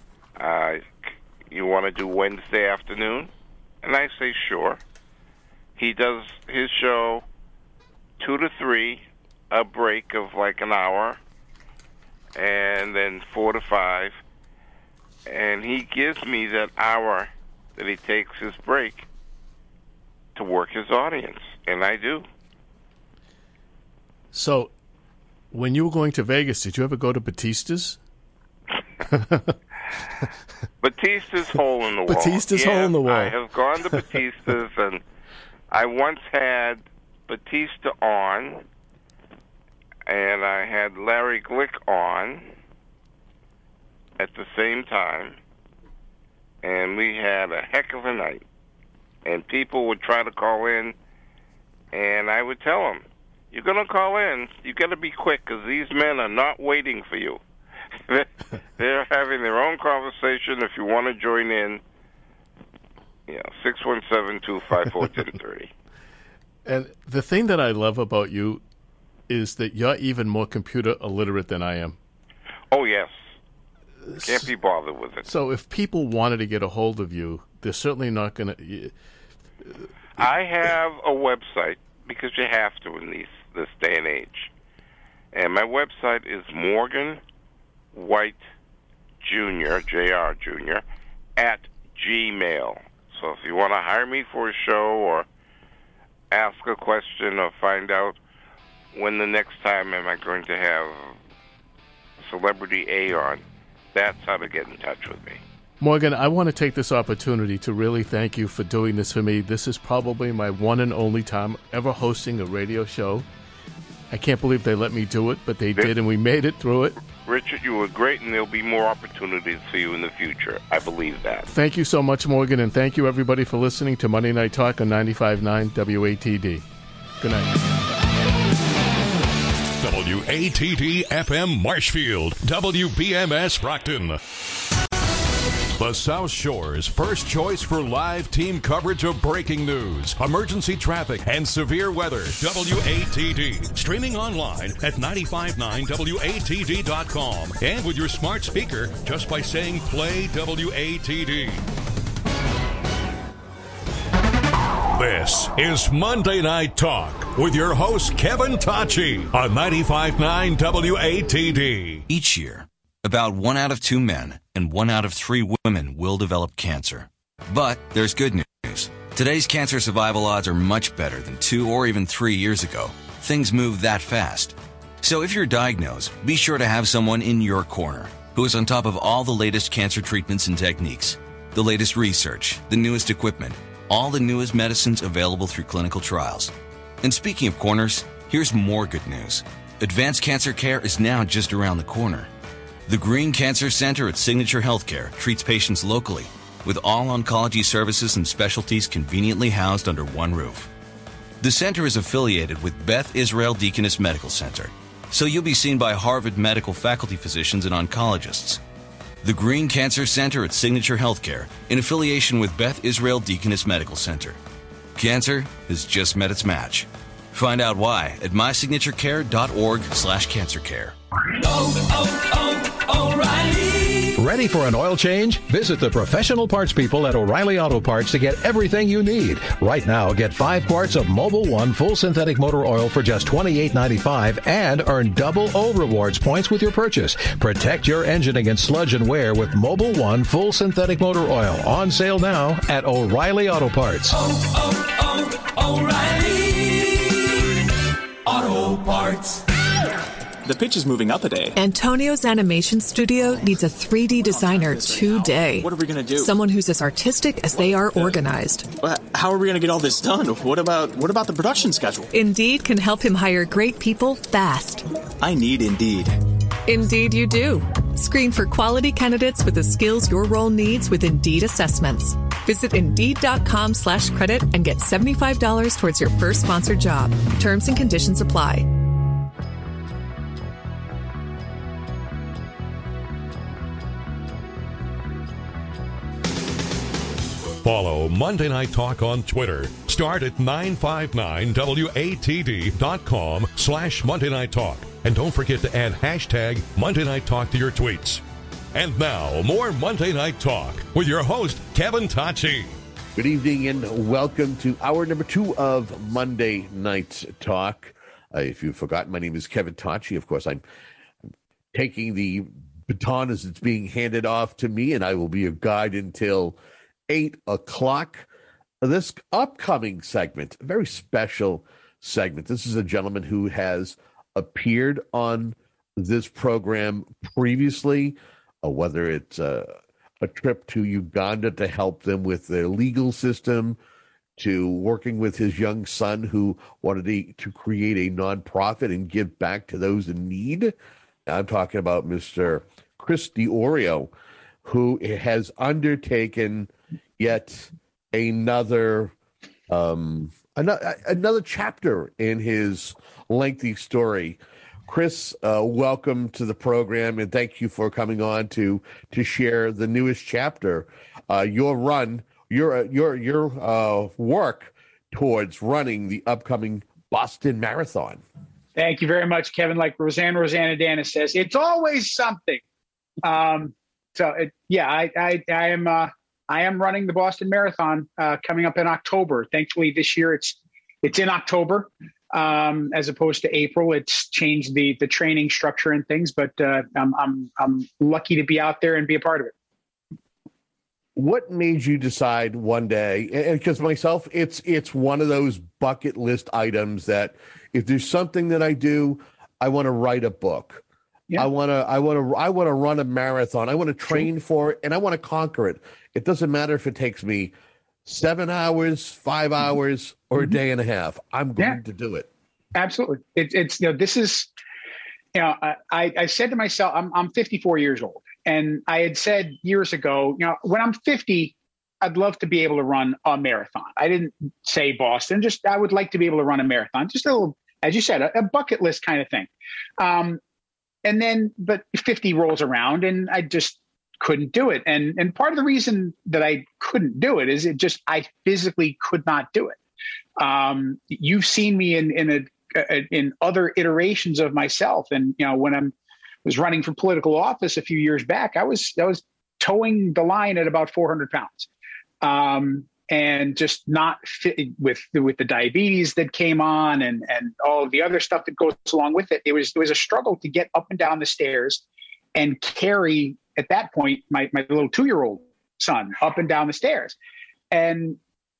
You want to do Wednesday afternoon? And I say, sure. He does his show 2 to 3, a break of like an hour, and then 4 to 5. And he gives me that hour that he takes his break to work his audience, and I do. So, when you were going to Vegas, did you ever go to Batista's? Batista's Hole in the Wall. Batista's Hole in the Wall. I have gone to Batista's, and I once had Batista on, and I had Larry Glick on at the same time, and we had a heck of a night. And people would try to call in, and I would tell them, you're going to call in, you got to be quick, because these men are not waiting for you. They're having their own conversation. If you want to join in, 617-254-1030. And the thing that I love about you is that you're even more computer illiterate than I am. Oh, yes. Can't be bothered with it. So if people wanted to get a hold of you, they're certainly not going to... I have a website, because you have to in this day and age. And my website is Morgan White Jr., J.R. Jr., at Gmail. So if you want to hire me for a show or ask a question or find out when the next time am I going to have Celebrity A on, that's how to get in touch with me. Morgan, I want to take this opportunity to really thank you for doing this for me. This is probably my one and only time ever hosting a radio show. I can't believe they let me do it, but they did, and we made it through it. Richard, you were great, and there'll be more opportunities for you in the future. I believe that. Thank you so much, Morgan, and thank you, everybody, for listening to Monday Night Talk on 95.9 WATD. Good night. WATD FM Marshfield, WBMS Brockton. The South Shore's first choice for live team coverage of breaking news, emergency traffic, and severe weather. WATD. Streaming online at 959WATD.com. And with your smart speaker, just by saying play WATD. This is Monday Night Talk with your host, Kevin Tocci, on 95.9 WATD. Each year, about 1 out of 2 men and 1 out of 3 women will develop cancer. But there's good news. Today's cancer survival odds are much better than 2 or even 3 years ago. Things move that fast. So if you're diagnosed, be sure to have someone in your corner who is on top of all the latest cancer treatments and techniques, the latest research, the newest equipment, all the newest medicines available through clinical trials. And speaking of corners, here's more good news. Advanced cancer care is now just around the corner. The Green Cancer Center at Signature Healthcare treats patients locally, with all oncology services and specialties conveniently housed under one roof. The center is affiliated with Beth Israel Deaconess Medical Center, so you'll be seen by Harvard medical faculty physicians and oncologists. The Green Cancer Center at Signature Healthcare, in affiliation with Beth Israel Deaconess Medical Center. Cancer has just met its match. Find out why at mysignaturecare.org/cancercare. O'Reilly. Ready for an oil change? Visit the professional parts people at O'Reilly Auto Parts to get everything you need. Right now, get 5 quarts of Mobil 1 full synthetic motor oil for just $28.95 and earn double O rewards points with your purchase. Protect your engine against sludge and wear with Mobil 1 full synthetic motor oil. On sale now at O'Reilly Auto Parts. O'Reilly Auto Parts. The pitch is moving up a day. Antonio's animation studio needs a 3D designer today. What are we going to do? Someone who's as artistic as they are organized. How are we going to get all this done? What about the production schedule? Indeed can help him hire great people fast. I need Indeed. Indeed you do. Screen for quality candidates with the skills your role needs with Indeed assessments. Visit Indeed.com/credit and get $75 towards your first sponsored job. Terms and conditions apply. Follow Monday Night Talk on Twitter. Start at 959WATD.com/Monday Night Talk. And don't forget to add hashtag Monday Night Talk to your tweets. And now, more Monday Night Talk with your host, Kevin Tocci. Good evening and welcome to hour number 2 of Monday Night Talk. If you've forgotten, my name is Kevin Tocci. Of course, I'm taking the baton as it's being handed off to me, and I will be your guide until 8 o'clock. This upcoming segment, a very special segment. This is a gentleman who has appeared on this program previously, whether it's a trip to Uganda to help them with their legal system, to working with his young son who wanted to create a nonprofit and give back to those in need. I'm talking about Mr. Chris Diorio, who has undertaken yet another chapter in his lengthy story. Chris, welcome to the program, and thank you for coming on to share the newest chapter. Your work towards running the upcoming Boston Marathon. Thank you very much, Kevin. Like Rosanna Danis says, it's always something. I am running the Boston Marathon coming up in October. Thankfully, this year it's in October as opposed to April. It's changed the training structure and things, but I'm lucky to be out there and be a part of it. What made you decide one day? And because myself, it's one of those bucket list items that if there's something that I do, I want to write a book. Yeah. I want to run a marathon. I want to train for it, and I want to conquer it. It doesn't matter if it takes me 7 hours, 5 hours, or a day and a half. I'm going to do it. Absolutely. This is, I said to myself, I'm 54 years old, and I had said years ago, when I'm 50, I'd love to be able to run a marathon. I didn't say Boston, just I would like to be able to run a marathon, just a little, as you said, a bucket list kind of thing. But 50 rolls around and I just couldn't do it. And part of the reason that I couldn't do it is I physically could not do it. You've seen me in other iterations of myself. And, when I was running for political office a few years back, I was towing the line at about 400 pounds. And just not fit with the diabetes that came on and all of the other stuff that goes along with it. It was a struggle to get up and down the stairs and carry, at that point, my little 2-year-old son up and down the stairs. And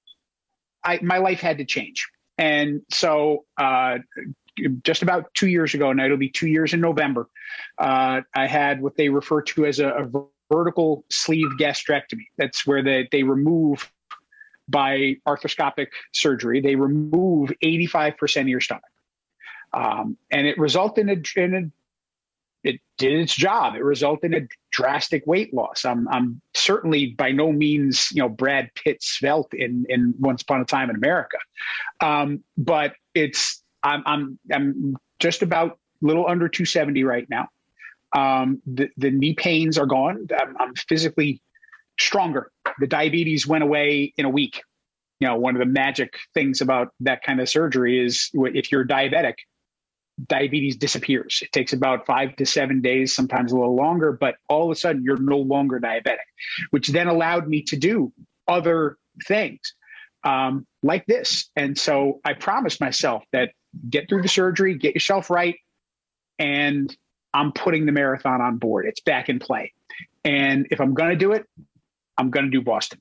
my life had to change. And so just about 2 years ago, and it'll be 2 years in November, I had what they refer to as a vertical sleeve gastrectomy. That's where they remove, by arthroscopic surgery, they remove 85% of your stomach. And it resulted it did its job. It resulted in a drastic weight loss. I'm certainly by no means, Brad Pitt svelte in Once Upon a Time in America. But I'm just about a little under 270 right now. The knee pains are gone. I'm physically stronger. The diabetes went away in a week. One of the magic things about that kind of surgery is if you're diabetic, diabetes disappears. It takes about 5 to 7 days, sometimes a little longer, but all of a sudden you're no longer diabetic, which then allowed me to do other things like this. And so I promised myself that get through the surgery, get yourself right, and I'm putting the marathon on board. It's back in play. And if I'm going to do it, I'm going to do Boston.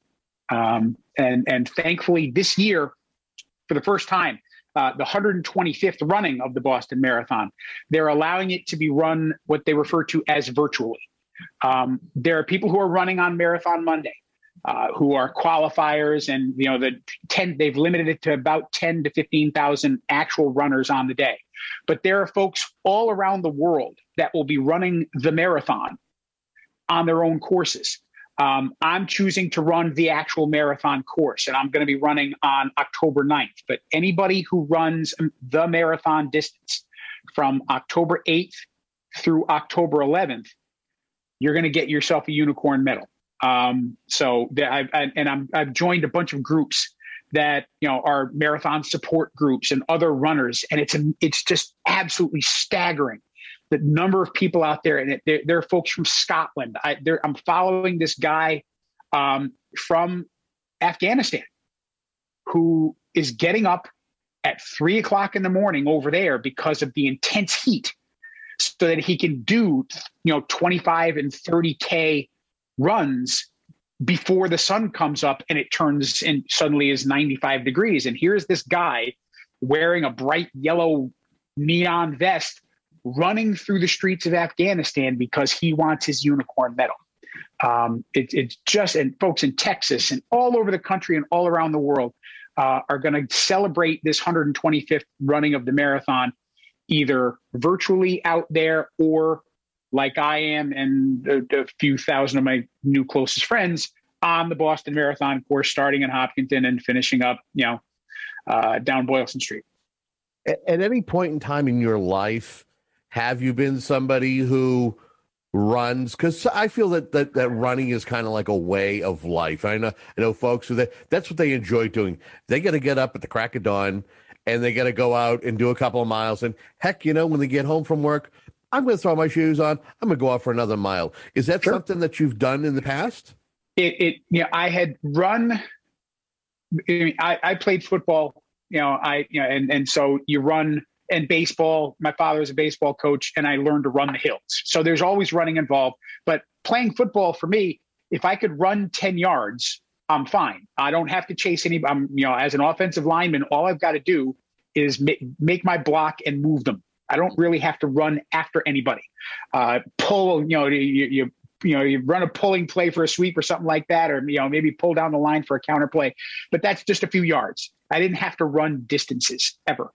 And thankfully this year, for the first time, the 125th running of the Boston Marathon, they're allowing it to be run what they refer to as virtually. There are people who are running on Marathon Monday, who are qualifiers, and they've limited it to about 10 to 15,000 actual runners on the day. But there are folks all around the world that will be running the marathon on their own courses. I'm choosing to run the actual marathon course, and I'm going to be running on October 9th. But anybody who runs the marathon distance from October 8th through October 11th, you're going to get yourself a unicorn medal. I've joined a bunch of groups that are marathon support groups and other runners, and it's just absolutely staggering the number of people out there. And there are folks from Scotland. I'm following this guy from Afghanistan who is getting up at 3 o'clock in the morning over there because of the intense heat, so that he can do, 25 and 30K runs before the sun comes up and it turns and suddenly is 95 degrees. And here's this guy wearing a bright yellow neon vest running through the streets of Afghanistan because he wants his unicorn medal. It's just, and folks in Texas and all over the country and all around the world are going to celebrate this 125th running of the marathon, either virtually out there or like I am and a few thousand of my new closest friends on the Boston Marathon course, starting in Hopkinton and finishing up, down Boylston Street. At any point in time in your life, have you been somebody who runs? Because I feel that running is kind of like a way of life. I know folks who that's what they enjoy doing. They got to get up at the crack of dawn and they got to go out and do a couple of miles. And heck, when they get home from work, I'm going to throw my shoes on. I'm going to go out for another mile. Is that something that you've done in the past? I had run. I played football. And so you run. And baseball, my father was a baseball coach, and I learned to run the hills. So there's always running involved. But playing football for me, if I could run 10 yards, I'm fine. I don't have to chase anybody. As an offensive lineman, all I've got to do is make my block and move them. I don't really have to run after anybody. Pull, you run a pulling play for a sweep or something like that, or maybe pull down the line for a counter play. But that's just a few yards. I didn't have to run distances ever.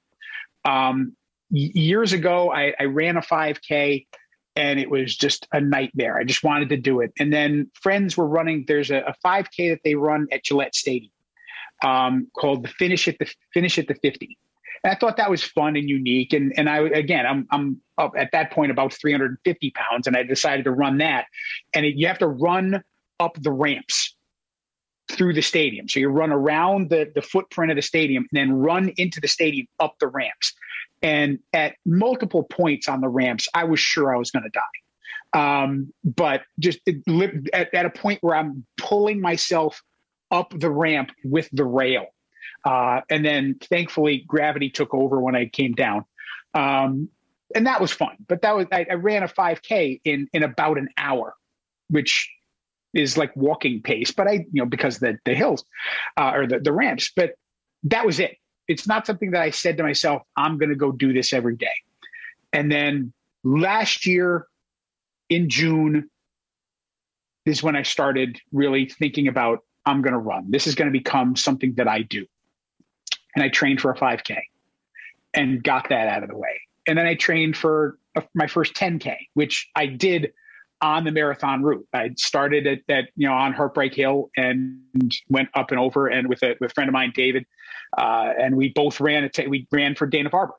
Years ago, I ran a 5K and it was just a nightmare. I just wanted to do it. And then friends were running. There's a 5K that they run at Gillette Stadium called the Finish at the 50. And I thought that was fun and unique. And I'm up at that point about 350 pounds, and I decided to run that. And you have to run up the ramps through the stadium. So you run around the footprint of the stadium and then run into the stadium up the ramps. And at multiple points on the ramps, I was sure I was going to die. But just at a point where I'm pulling myself up the ramp with the rail. And then thankfully gravity took over when I came down. And that was fun. But I ran a 5K in about an hour, which is like walking pace, but because the hills or the ramps, but that was it. It's not something that I said to myself, I'm going to go do this every day. And then last year in June is when I started really thinking about, I'm going to run. This is going to become something that I do. And I trained for a 5K and got that out of the way. And then I trained for my first 10K, which I did on the marathon route. I started at on Heartbreak Hill and went up and over, and with a friend of mine, David, and we both ran. We ran for Dana-Farber,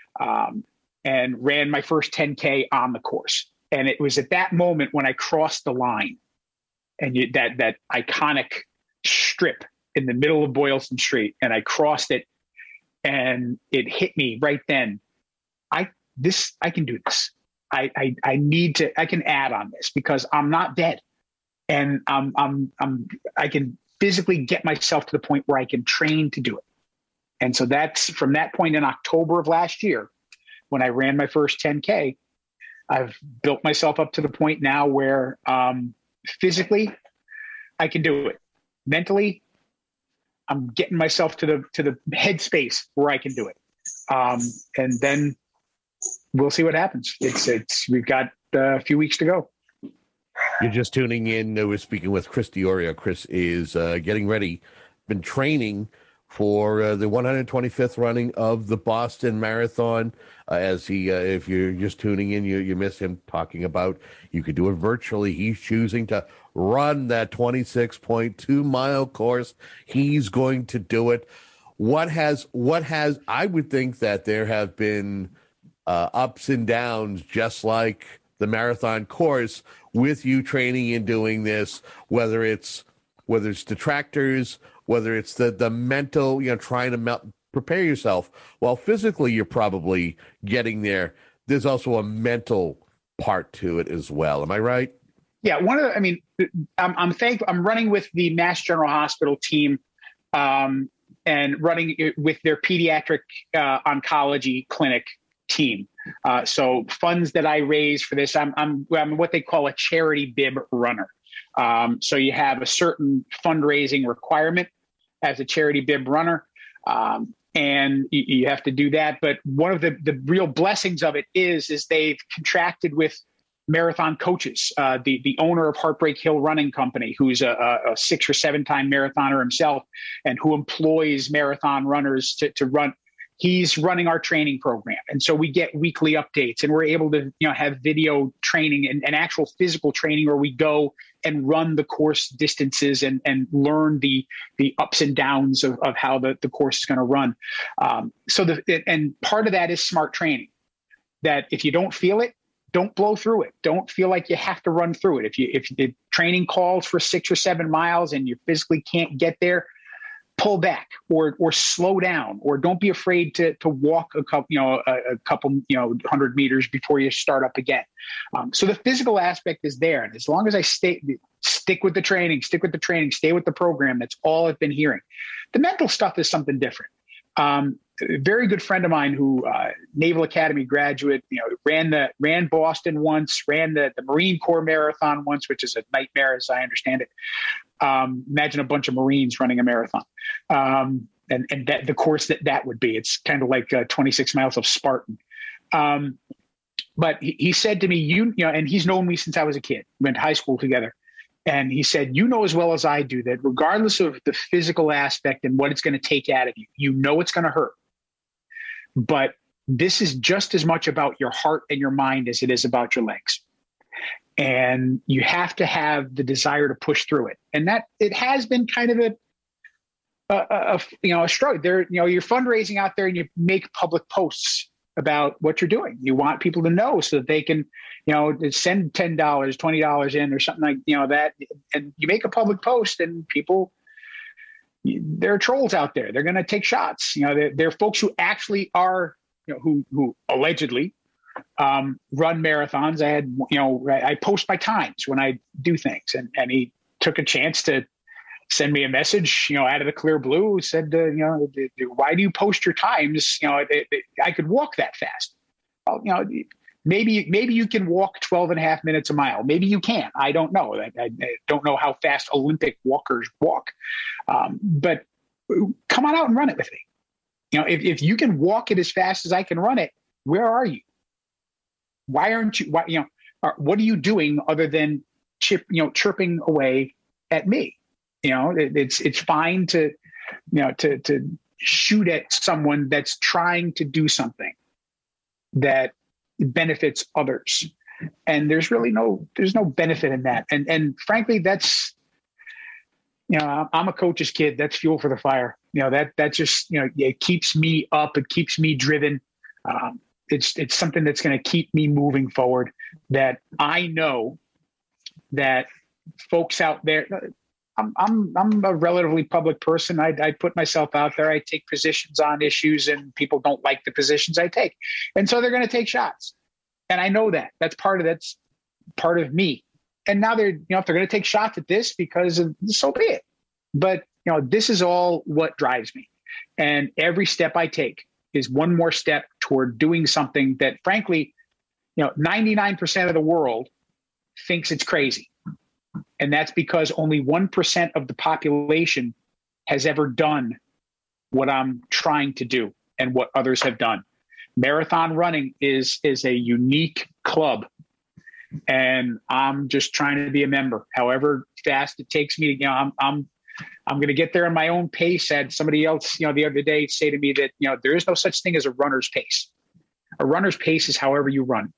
and ran my first 10K on the course. And it was at that moment when I crossed the line, and that iconic strip in the middle of Boylston Street, and I crossed it, and it hit me right then. I can do this. I can add on this because I'm not dead, and I can physically get myself to the point where I can train to do it. And so that's from that point in October of last year, when I ran my first 10K, I've built myself up to the point now where physically I can do it. Mentally, I'm getting myself to the headspace where I can do it. And then we'll see what happens. We've got a few weeks to go. You're just tuning in. We're speaking with Chris Diorio. Chris is getting ready, been training for the 125th running of the Boston Marathon. As if you're just tuning in, you missed him talking about you could do it virtually. He's choosing to run that 26.2 mile course. He's going to do it. What has I would think that there have been ups and downs, just like the marathon course, with you training and doing this, whether it's detractors, whether it's the mental, trying to prepare yourself. While physically you're probably getting there, there's also a mental part to it as well. Am I right? Yeah. I'm thankful. I'm running with the Mass General Hospital team, and running with their pediatric oncology clinic team. So funds that I raise for this, I'm what they call a charity bib runner. So you have a certain fundraising requirement as a charity bib runner. And you have to do that. But one of the real blessings of it is they've contracted with marathon coaches. The owner of Heartbreak Hill Running Company, who's a 6 or 7 time marathoner himself, and who employs marathon runners to run. He's running our training program. And so we get weekly updates, and we're able to, have video training and actual physical training where we go and run the course distances and learn the ups and downs of how the course is going to run. And part of that is smart training, that if you don't feel it, don't blow through it. Don't feel like you have to run through it. If the training calls for 6 or 7 miles and you physically can't get there, pull back or slow down, or don't be afraid to walk a couple 100 meters before you start up again. So the physical aspect is there. And as long as I stick with the training, stay with the program, that's all I've been hearing. The mental stuff is something different. A very good friend of mine who Naval Academy graduate, ran Boston once, ran the Marine Corps Marathon once, which is a nightmare as I understand it. Imagine a bunch of Marines running a marathon. And that the course that would be, it's kind of like 26 miles of Spartan. But he said to me, and he's known me since I was a kid, went to high school together. And he said, as well as I do, that regardless of the physical aspect and what it's going to take out of you, it's going to hurt. But this is just as much about your heart and your mind as it is about your legs. And you have to have the desire to push through it. And that it has been kind of a struggle there. You're fundraising out there and you make public posts about what you're doing. You want people to know so that they can, send $10, $20 in or something like, that. And you make a public post and people, there are trolls out there. They're going to take shots. There are folks who actually are, who allegedly run marathons. I post my times when I do things, and he took a chance to send me a message, out of the clear blue, said, why do you post your times? I could walk that fast. Well, maybe you can walk 12 and a half minutes a mile. Maybe you can't. I don't know. I don't know how fast Olympic walkers walk. But come on out and run it with me. If you can walk it as fast as I can run it, where are you? Why aren't you? What are you doing other than chirping away at me? It's fine to shoot at someone that's trying to do something that benefits others. And there's no benefit in that. And frankly, that's, I'm a coach's kid. That's fuel for the fire. That just, it keeps me up. It keeps me driven. It's something that's going to keep me moving forward, that I know that folks out there, I'm a relatively public person. I put myself out there. I take positions on issues, and people don't like the positions I take. And so they're going to take shots. And I know that. That's part of me. And now they're, if they're going to take shots at this because of, so be it. But, this is all what drives me. And every step I take is one more step toward doing something that, frankly, 99% of the world thinks it's crazy. And that's because only 1% of the population has ever done what I'm trying to do and what others have done. Marathon running is a unique club, and I'm just trying to be a member. However fast it takes me to, I'm going to get there on my own pace. I had somebody else, the other day say to me that, there is no such thing as a runner's pace. A runner's pace is however you run.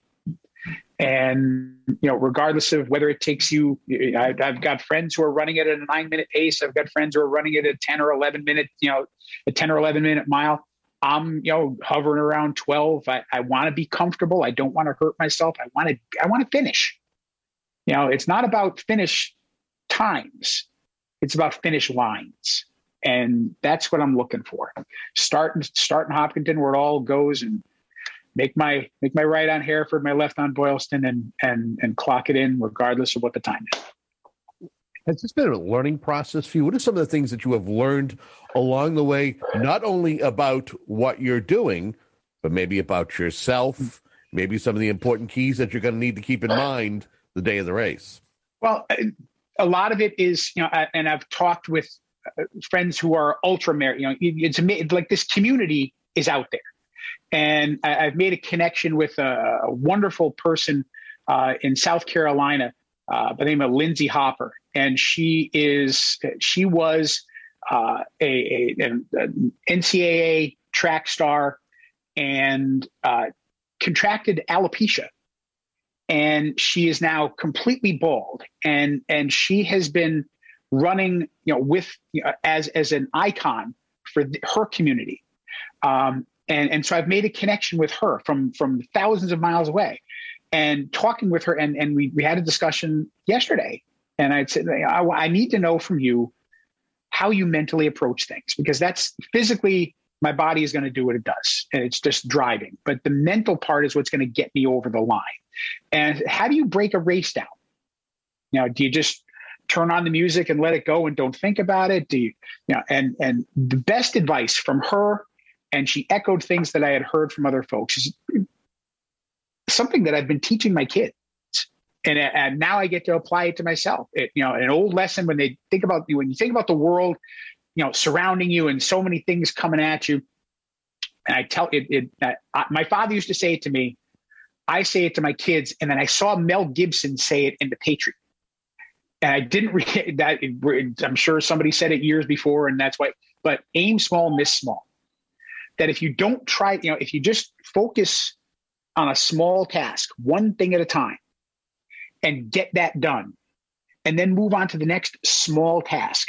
And, regardless of whether it takes you, I've got friends who are running it at a 9-minute pace. I've got friends who are running it at 10 or 11 minute, a 10 or 11 minute mile. I'm, hovering around 12. I want to be comfortable. I don't want to hurt myself. I want to finish. It's not about finish times. It's about finish lines. And that's what I'm looking for. Start in Hopkinton, where it all goes, and make my right on Hereford, my left on Boylston, and clock it in regardless of what the time is. Has this been a learning process for you? What are some of the things that you have learned along the way, not only about what you're doing, but maybe about yourself, maybe some of the important keys that you're going to need to keep in mind the day of the race. Well, a lot of it is, and I've talked with friends who are ultra marathon, it's like this community is out there. And I've made a connection with a wonderful person in South Carolina by the name of Lindsay Hopper. And she was an NCAA track star and contracted alopecia. And she is now completely bald. And she has been running, as an icon for her community. And so I've made a connection with her from thousands of miles away, and talking with her. And we had a discussion yesterday, and I said, I need to know from you how you mentally approach things, because that's physically my body is going to do what it does, and it's just driving. But the mental part is what's going to get me over the line. And how do you break a race down? Do you just turn on the music and let it go and don't think about it? Do you, and the best advice from her, and she echoed things that I had heard from other folks, is something that I've been teaching my kids. And now I get to apply it to myself. An old lesson when you think about the world, surrounding you and so many things coming at you. And I tell my father used to say it to me. I say it to my kids. And then I saw Mel Gibson say it in The Patriot. And I didn't read that. I'm sure somebody said it years before, and that's why. But aim small, miss small. That if you don't try, if you just focus on a small task, one thing at a time, and get that done, and then move on to the next small task,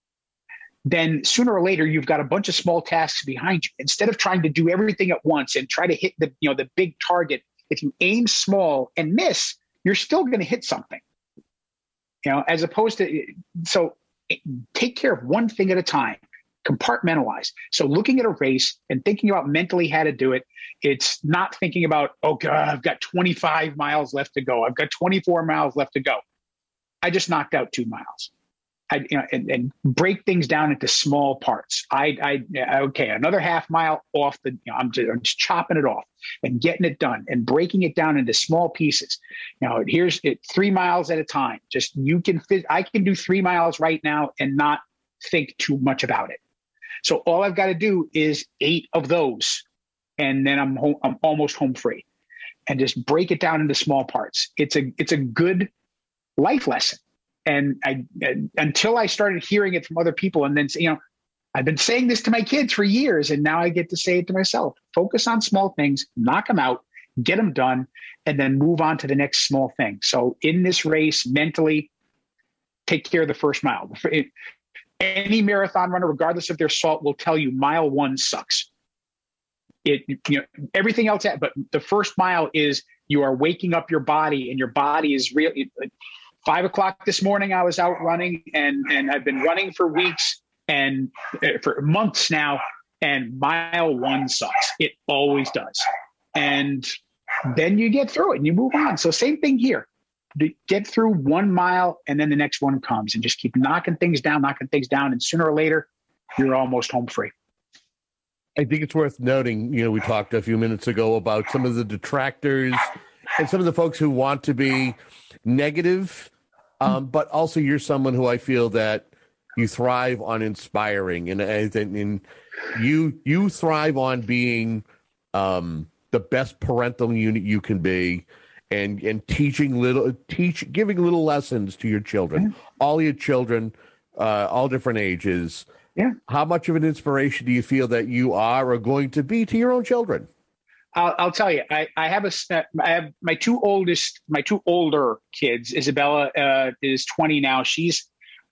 then sooner or later you've got a bunch of small tasks behind you. Instead of trying to do everything at once and try to hit the big target, if you aim small and miss, you're still going to hit something. As opposed to, so take care of one thing at a time, compartmentalize. So looking at a race and thinking about mentally how to do it, it's not thinking about, oh God, I've got 25 miles left to go. I've got 24 miles left to go. I just knocked out 2 miles. And break things down into small parts. Okay, another half mile off I'm just chopping it off and getting it done and breaking it down into small pieces. Here's it 3 miles at a time. Just I can do 3 miles right now and not think too much about it. So all I've got to do is 8 of those, and then I'm almost home free, and just break it down into small parts. It's a good life lesson. And until I started hearing it from other people, and then, I've been saying this to my kids for years, and now I get to say it to myself. Focus on small things, knock them out, get them done, and then move on to the next small thing. So in this race, mentally, take care of the first mile. Any marathon runner, regardless of their salt, will tell you mile 1 sucks. Everything else, but the first mile is you are waking up your body, and your body is really. 5 o'clock this morning, I was out running, and I've been running for weeks and for months now. And mile 1 sucks. It always does. And then you get through it and you move on. So same thing here. Get through 1 mile, and then the next one comes, and just keep knocking things down. And sooner or later, you're almost home free. I think it's worth noting, we talked a few minutes ago about some of the detractors and some of the folks who want to be negative, but also you're someone who I feel that you thrive on inspiring, and you thrive on being the best parental unit you can be, and giving little lessons to your children, all your children, all different ages. Yeah. How much of an inspiration do you feel that you are or going to be to your own children? I'll tell you, I have my two older kids. Isabella is 20 now. She's,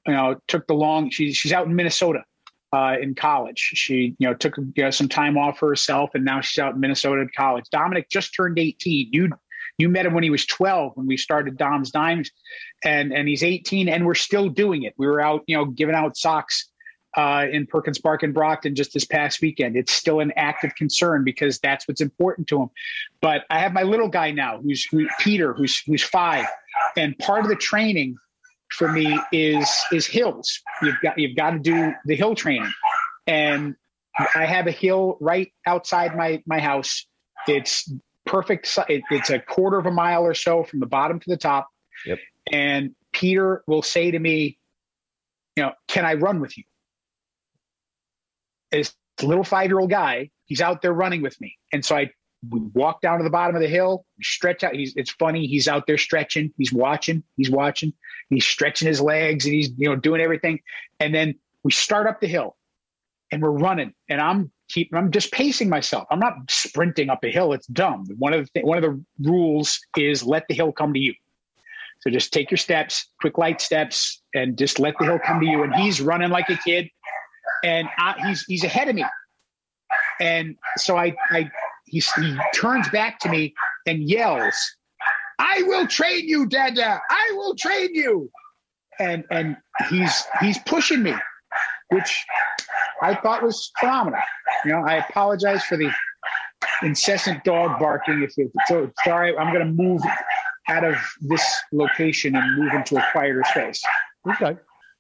she's out in Minnesota in college. She, took some time off for herself, and now she's out in Minnesota at college. Dominic just turned 18. You met him when he was 12 when we started Dom's Dimes, and he's 18, and we're still doing it. We were out, giving out socks in Perkins Park in Brockton just this past weekend. It's still an active concern because that's what's important to him. But I have my little guy now, who's Peter, who's 5, and part of the training for me is hills. You've got to do the hill training, and I have a hill right outside my house It's perfect. It's a quarter of a mile or so from the bottom to the top. Yep. And Peter will say to me, can I run with you? As a little 5-year-old guy, he's out there running with me. And so we walk down to the bottom of the hill, stretch out. It's funny. He's out there stretching. He's watching. He's stretching his legs and he's, doing everything. And then we start up the hill and we're running and I'm just pacing myself. I'm not sprinting up a hill. It's dumb. One of the rules is let the hill come to you. So just take your steps, quick, light steps, and just let the hill come to you. And he's running like a kid, and he's ahead of me. And so he turns back to me and yells, "I will train you, Dada! I will train you!" And he's pushing me, which I thought was phenomenal. I apologize for the incessant dog barking. So sorry, I'm going to move out of this location and move into a quieter space. Okay.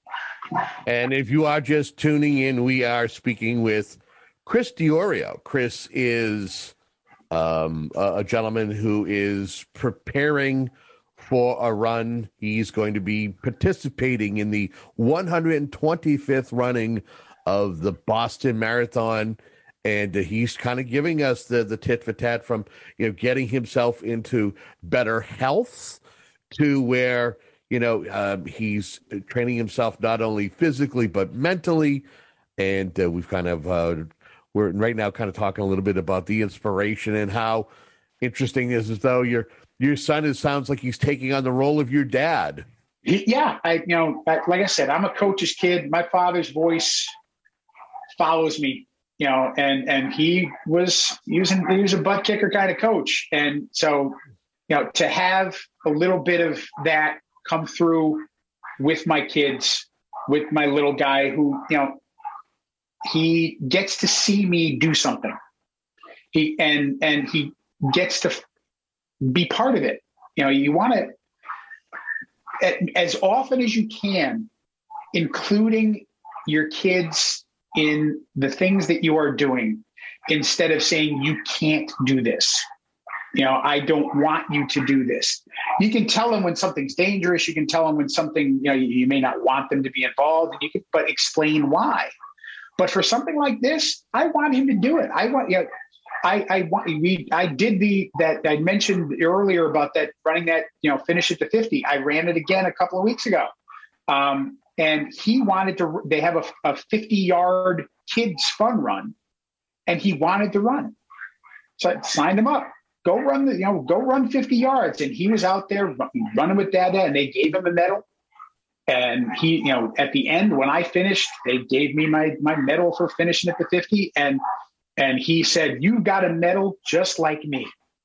And if you are just tuning in, we are speaking with Chris Diorio. Chris is a gentleman who is preparing for a run. He's going to be participating in the 125th running of the Boston Marathon. And he's kind of giving us the tit for tat from, getting himself into better health to where, he's training himself not only physically, but mentally. And we've kind of, we're right now kind of talking a little bit about the inspiration and how interesting it is as though your son sounds like he's taking on the role of your dad. Yeah. Like I said, I'm a coach's kid. My father's voice follows me. And he was a butt kicker kind of coach. And so, to have a little bit of that come through with my kids, with my little guy who, he gets to see me do something. He gets to be part of it. You want to, as often as you can, including your kids in the things that you are doing, instead of saying you can't do this. I don't want you to do this. You can tell them when something's dangerous. You can tell them when something, you may not want them to be involved, and but explain why. But for something like this, I want him to do it. I did that I mentioned earlier about that running that, finish at the 50. I ran it again a couple of weeks ago. And he wanted to, they have a 50-yard kids fun run, and he wanted to run. So I signed him up. Go run 50 yards. And he was out there running with Dada, and they gave him a medal. And he, at the end, when I finished, they gave me my medal for finishing at the 50. And he said, "You've got a medal just like me."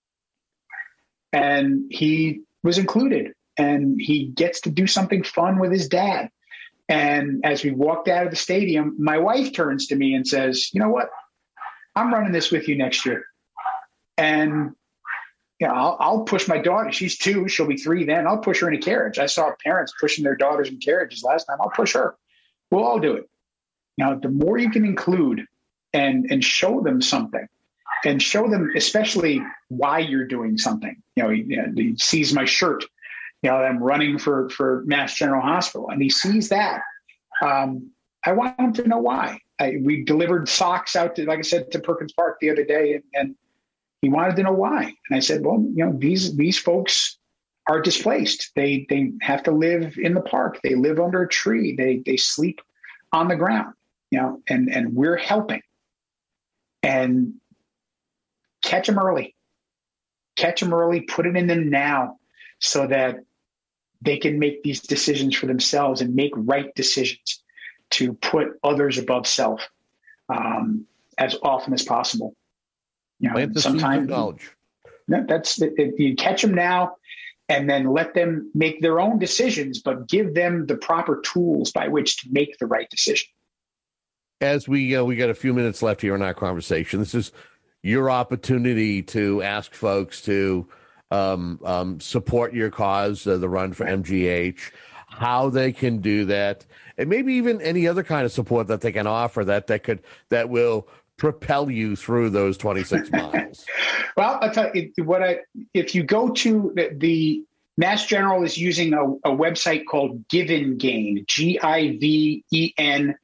And he was included, and he gets to do something fun with his dad. And as we walked out of the stadium, my wife turns to me and says, "You know what? I'm running this with you next year." And I'll push my daughter. She's 2. She'll be 3 then. I'll push her in a carriage. I saw parents pushing their daughters in carriages last time. I'll push her. We'll all do it. The more you can include and show them something, and show them especially why you're doing something. He sees my shirt. I'm running for Mass General Hospital, and he sees that. I want him to know why. We delivered socks out to, like I said, to Perkins Park the other day, and he wanted to know why. And I said, well, these folks are displaced. They have to live in the park. They live under a tree. They sleep on the ground. And we're helping. And catch them early. Put it in them now, so that they can make these decisions for themselves and make right decisions to put others above self as often as possible. Sometimes knowledge. That's you catch them now, and then let them make their own decisions, but give them the proper tools by which to make the right decision. As we got a few minutes left here in our conversation, this is your opportunity to ask folks to support your cause, the Run for MGH, how they can do that, and maybe even any other kind of support that they can offer that will propel you through those 26 miles? Well, I'll tell you if you go to the Mass General is using a website called Given Gain, GIVENGAIN,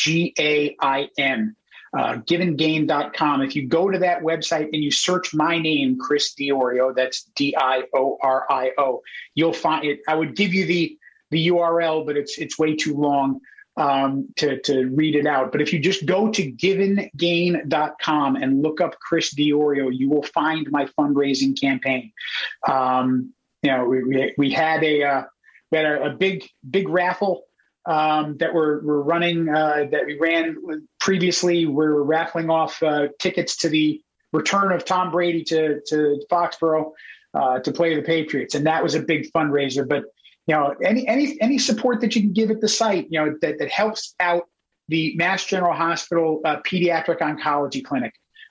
givengain.com. If you go to that website and you search my name, Chris Diorio, that's DIORIO, you'll find it. I would give you the URL, but it's way too long to read it out. But if you just go to givengain.com and look up Chris Diorio, you will find my fundraising campaign. We had a big raffle that we're running that we ran previously. We're raffling off tickets to the return of Tom Brady to Foxborough to play the Patriots, and that was a big fundraiser. But any support that you can give at the site, that helps out the Mass General Hospital Pediatric Oncology Clinic.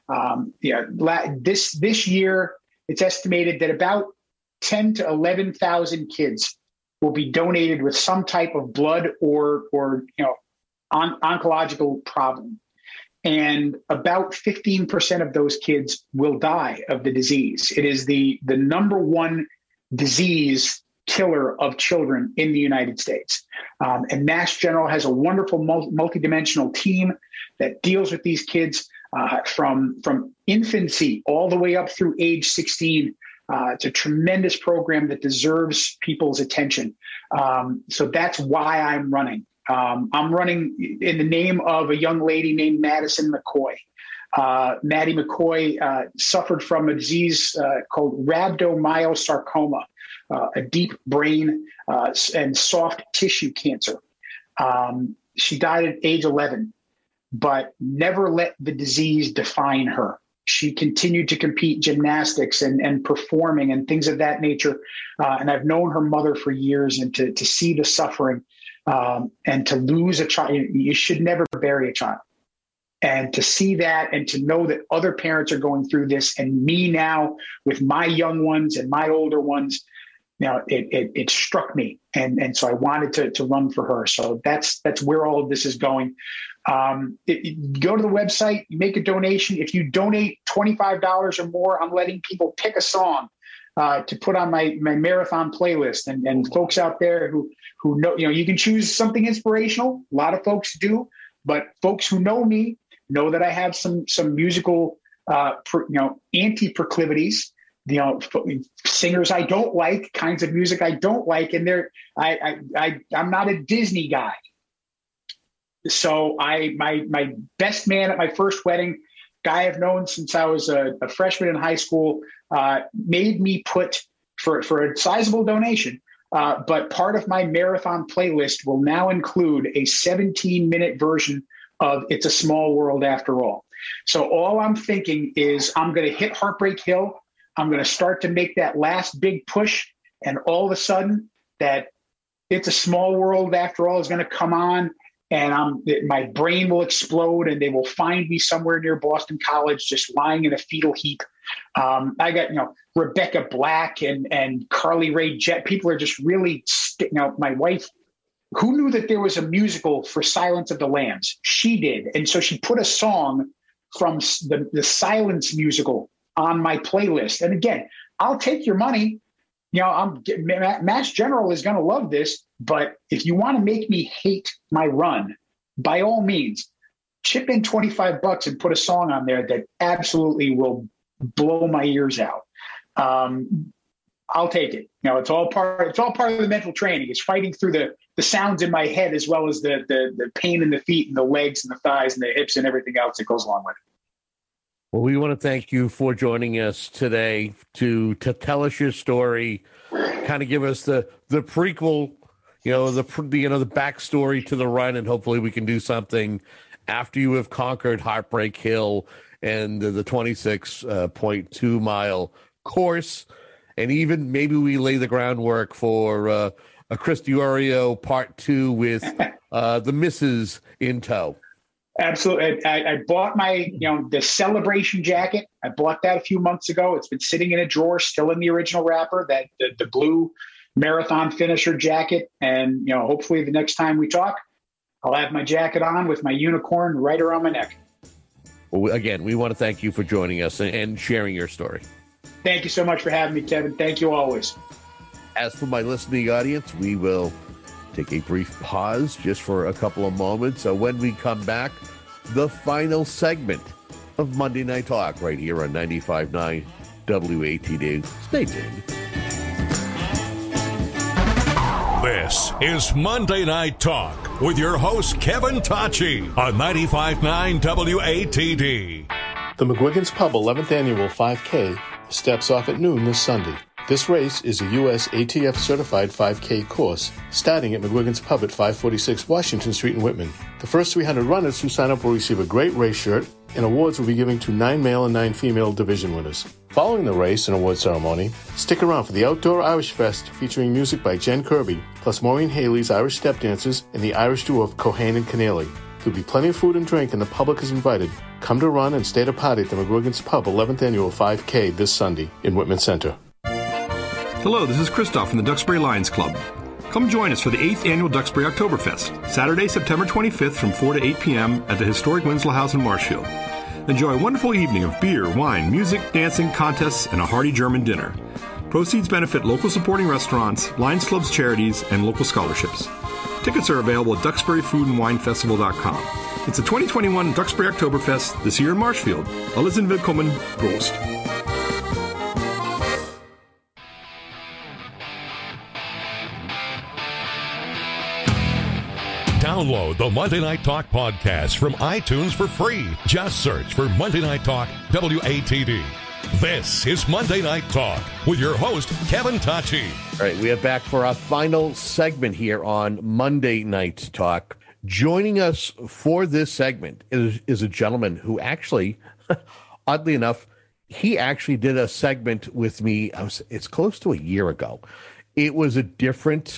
This year, it's estimated that about 10 to 11,000 kids will be donated with some type of blood or oncological problem. And about 15% of those kids will die of the disease. It is the number one disease killer of children in the United States. And Mass General has a wonderful multidimensional team that deals with these kids from infancy all the way up through age 16. It's a tremendous program that deserves people's attention. So that's why I'm running. I'm running in the name of a young lady named Madison McCoy. Maddie McCoy suffered from a disease called rhabdomyosarcoma, a deep brain and soft tissue cancer. She died at age 11, but never let the disease define her. She continued to compete gymnastics and performing and things of that nature. And I've known her mother for years, and to see the suffering and to lose a child, you should never bury a child. And to see that and to know that other parents are going through this, and me now with my young ones and my older ones, it struck me. And so I wanted to run for her. So that's where all of this is going. Go to the website, make a donation. If you donate $25 or more, I'm letting people pick a song to put on my marathon playlist. And folks out there who know, you can choose something inspirational. A lot of folks do, but folks who know me know that I have some musical, anti-proclivities. Singers I don't like, kinds of music I don't like, and I'm not a Disney guy. So my best man at my first wedding, guy I've known since I was a freshman in high school, made me put for a sizable donation. But part of my marathon playlist will now include a 17-minute version of "It's a Small World After All." So all I'm thinking is I'm going to hit Heartbreak Hill. I'm going to start to make that last big push, and all of a sudden that "It's a Small World After All" is going to come on. And my brain will explode, and they will find me somewhere near Boston College, just lying in a fetal heap. I got, Rebecca Black and Carly Rae Jepsen. People are just really, my wife, who knew that there was a musical for Silence of the Lambs? She did. And so she put a song from the Silence musical on my playlist. And again, I'll take your money. Mass General is going to love this, but if you want to make me hate my run, by all means, chip in $25 and put a song on there that absolutely will blow my ears out. I'll take it. It's all part of the mental training. It's fighting through the sounds in my head, as well as the pain in the feet and the legs and the thighs and the hips and everything else that goes along with it. Well, we want to thank you for joining us today to tell us your story, kind of give us the prequel, the backstory to the run, and hopefully we can do something after you have conquered Heartbreak Hill and the 26.2 mile course, and even maybe we lay the groundwork for a Chris Diorio Part 2 with the misses in tow. Absolutely. I bought my, the celebration jacket. I bought that a few months ago. It's been sitting in a drawer, still in the original wrapper, that the blue marathon finisher jacket. And, hopefully the next time we talk, I'll have my jacket on with my unicorn right around my neck. Well, again, we want to thank you for joining us and sharing your story. Thank you so much for having me, Kevin. Thank you always. As for my listening audience, we will take a brief pause just for a couple of moments. So when we come back, the final segment of Monday Night Talk right here on 95.9 WATD. Stay tuned. This is Monday Night Talk with your host, Kevin Tocci, on 95.9 WATD. The McGuigan's Pub 11th Annual 5K steps off at noon this Sunday. This race is a U.S. ATF certified 5K course starting at McGuigan's Pub at 546 Washington Street in Whitman. The first 300 runners who sign up will receive a great race shirt, and awards will be given to 9 male and 9 female division winners. Following the race and award ceremony, stick around for the Outdoor Irish Fest featuring music by Jen Kirby, plus Maureen Haley's Irish Step Dancers and the Irish duo of Cohane and Keneally. There'll be plenty of food and drink, and the public is invited. Come to run and stay to party at the McGuigan's Pub 11th Annual 5K this Sunday in Whitman Center. Hello, this is Christoph from the Duxbury Lions Club. Come join us for the 8th Annual Duxbury Oktoberfest, Saturday, September 25th from 4 to 8 p.m. at the historic Winslow House in Marshfield. Enjoy a wonderful evening of beer, wine, music, dancing, contests, and a hearty German dinner. Proceeds benefit local supporting restaurants, Lions Club's charities, and local scholarships. Tickets are available at DuxburyFoodAndWineFestival.com. It's the 2021 Duxbury Oktoberfest, this year in Marshfield. Alle sind willkommen. Prost. Download the Monday Night Talk podcast from iTunes for free. Just search for Monday Night Talk WATD. This is Monday Night Talk with your host, Kevin Tocci. All right, we are back for our final segment here on Monday Night Talk. Joining us for this segment is a gentleman who actually, oddly enough, he actually did a segment with me. It's close to a year ago. It was different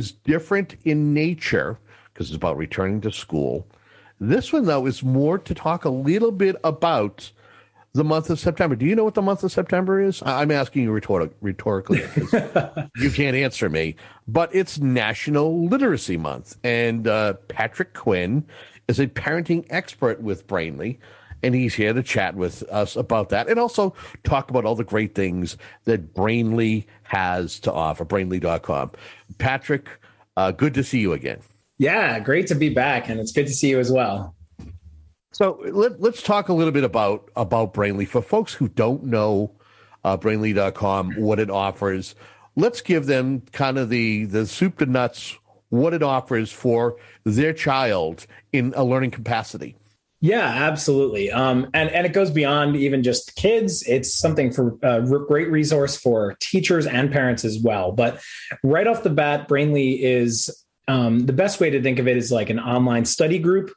in nature, because it's about returning to school. This one, though, is more to talk a little bit about the month of September. Do you know what the month of September is? I'm asking you rhetorically because you can't answer me. But it's National Literacy Month. And Patrick Quinn is a parenting expert with Brainly, and he's here to chat with us about that and also talk about all the great things that Brainly has to offer, Brainly.com. Patrick, good to see you again. Yeah, great to be back, and it's good to see you as well. So let's talk a little bit about Brainly. For folks who don't know Brainly.com, what it offers, let's give them kind of the soup to nuts, what it offers for their child in a learning capacity. Yeah, absolutely. And it goes beyond even just kids. It's something for a great resource for teachers and parents as well. But right off the bat, Brainly is the best way to think of it is like an online study group.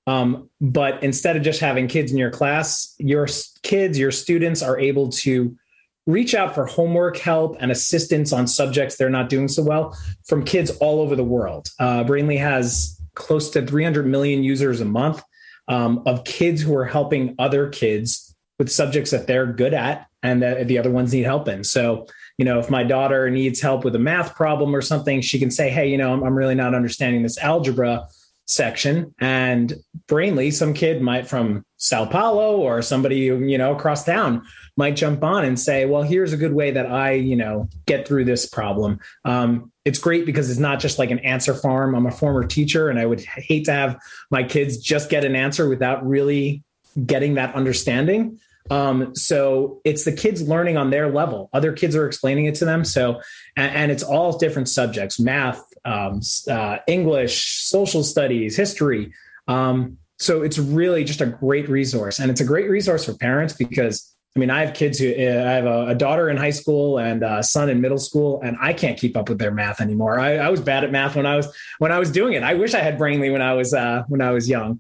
But instead of just having kids in your class, your students are able to reach out for homework help and assistance on subjects they're not doing so well from kids all over the world. Brainly has close to 300 million users a month of kids who are helping other kids with subjects that they're good at and that the other ones need help in. So, if my daughter needs help with a math problem or something, she can say, hey, I'm really not understanding this algebra section. And Brainly, some kid might from Sao Paulo or somebody, across town might jump on and say, well, here's a good way that I, get through this problem. It's great because it's not just like an answer farm. I'm a former teacher and I would hate to have my kids just get an answer without really getting that understanding. So it's the kids learning on their level. Other kids are explaining it to them. So, and it's all different subjects, math, English, social studies, history. So it's really just a great resource, and it's a great resource for parents because I have kids I have a daughter in high school and a son in middle school, and I can't keep up with their math anymore. I was bad at math when I was doing it. I wish I had Brainly when I was young.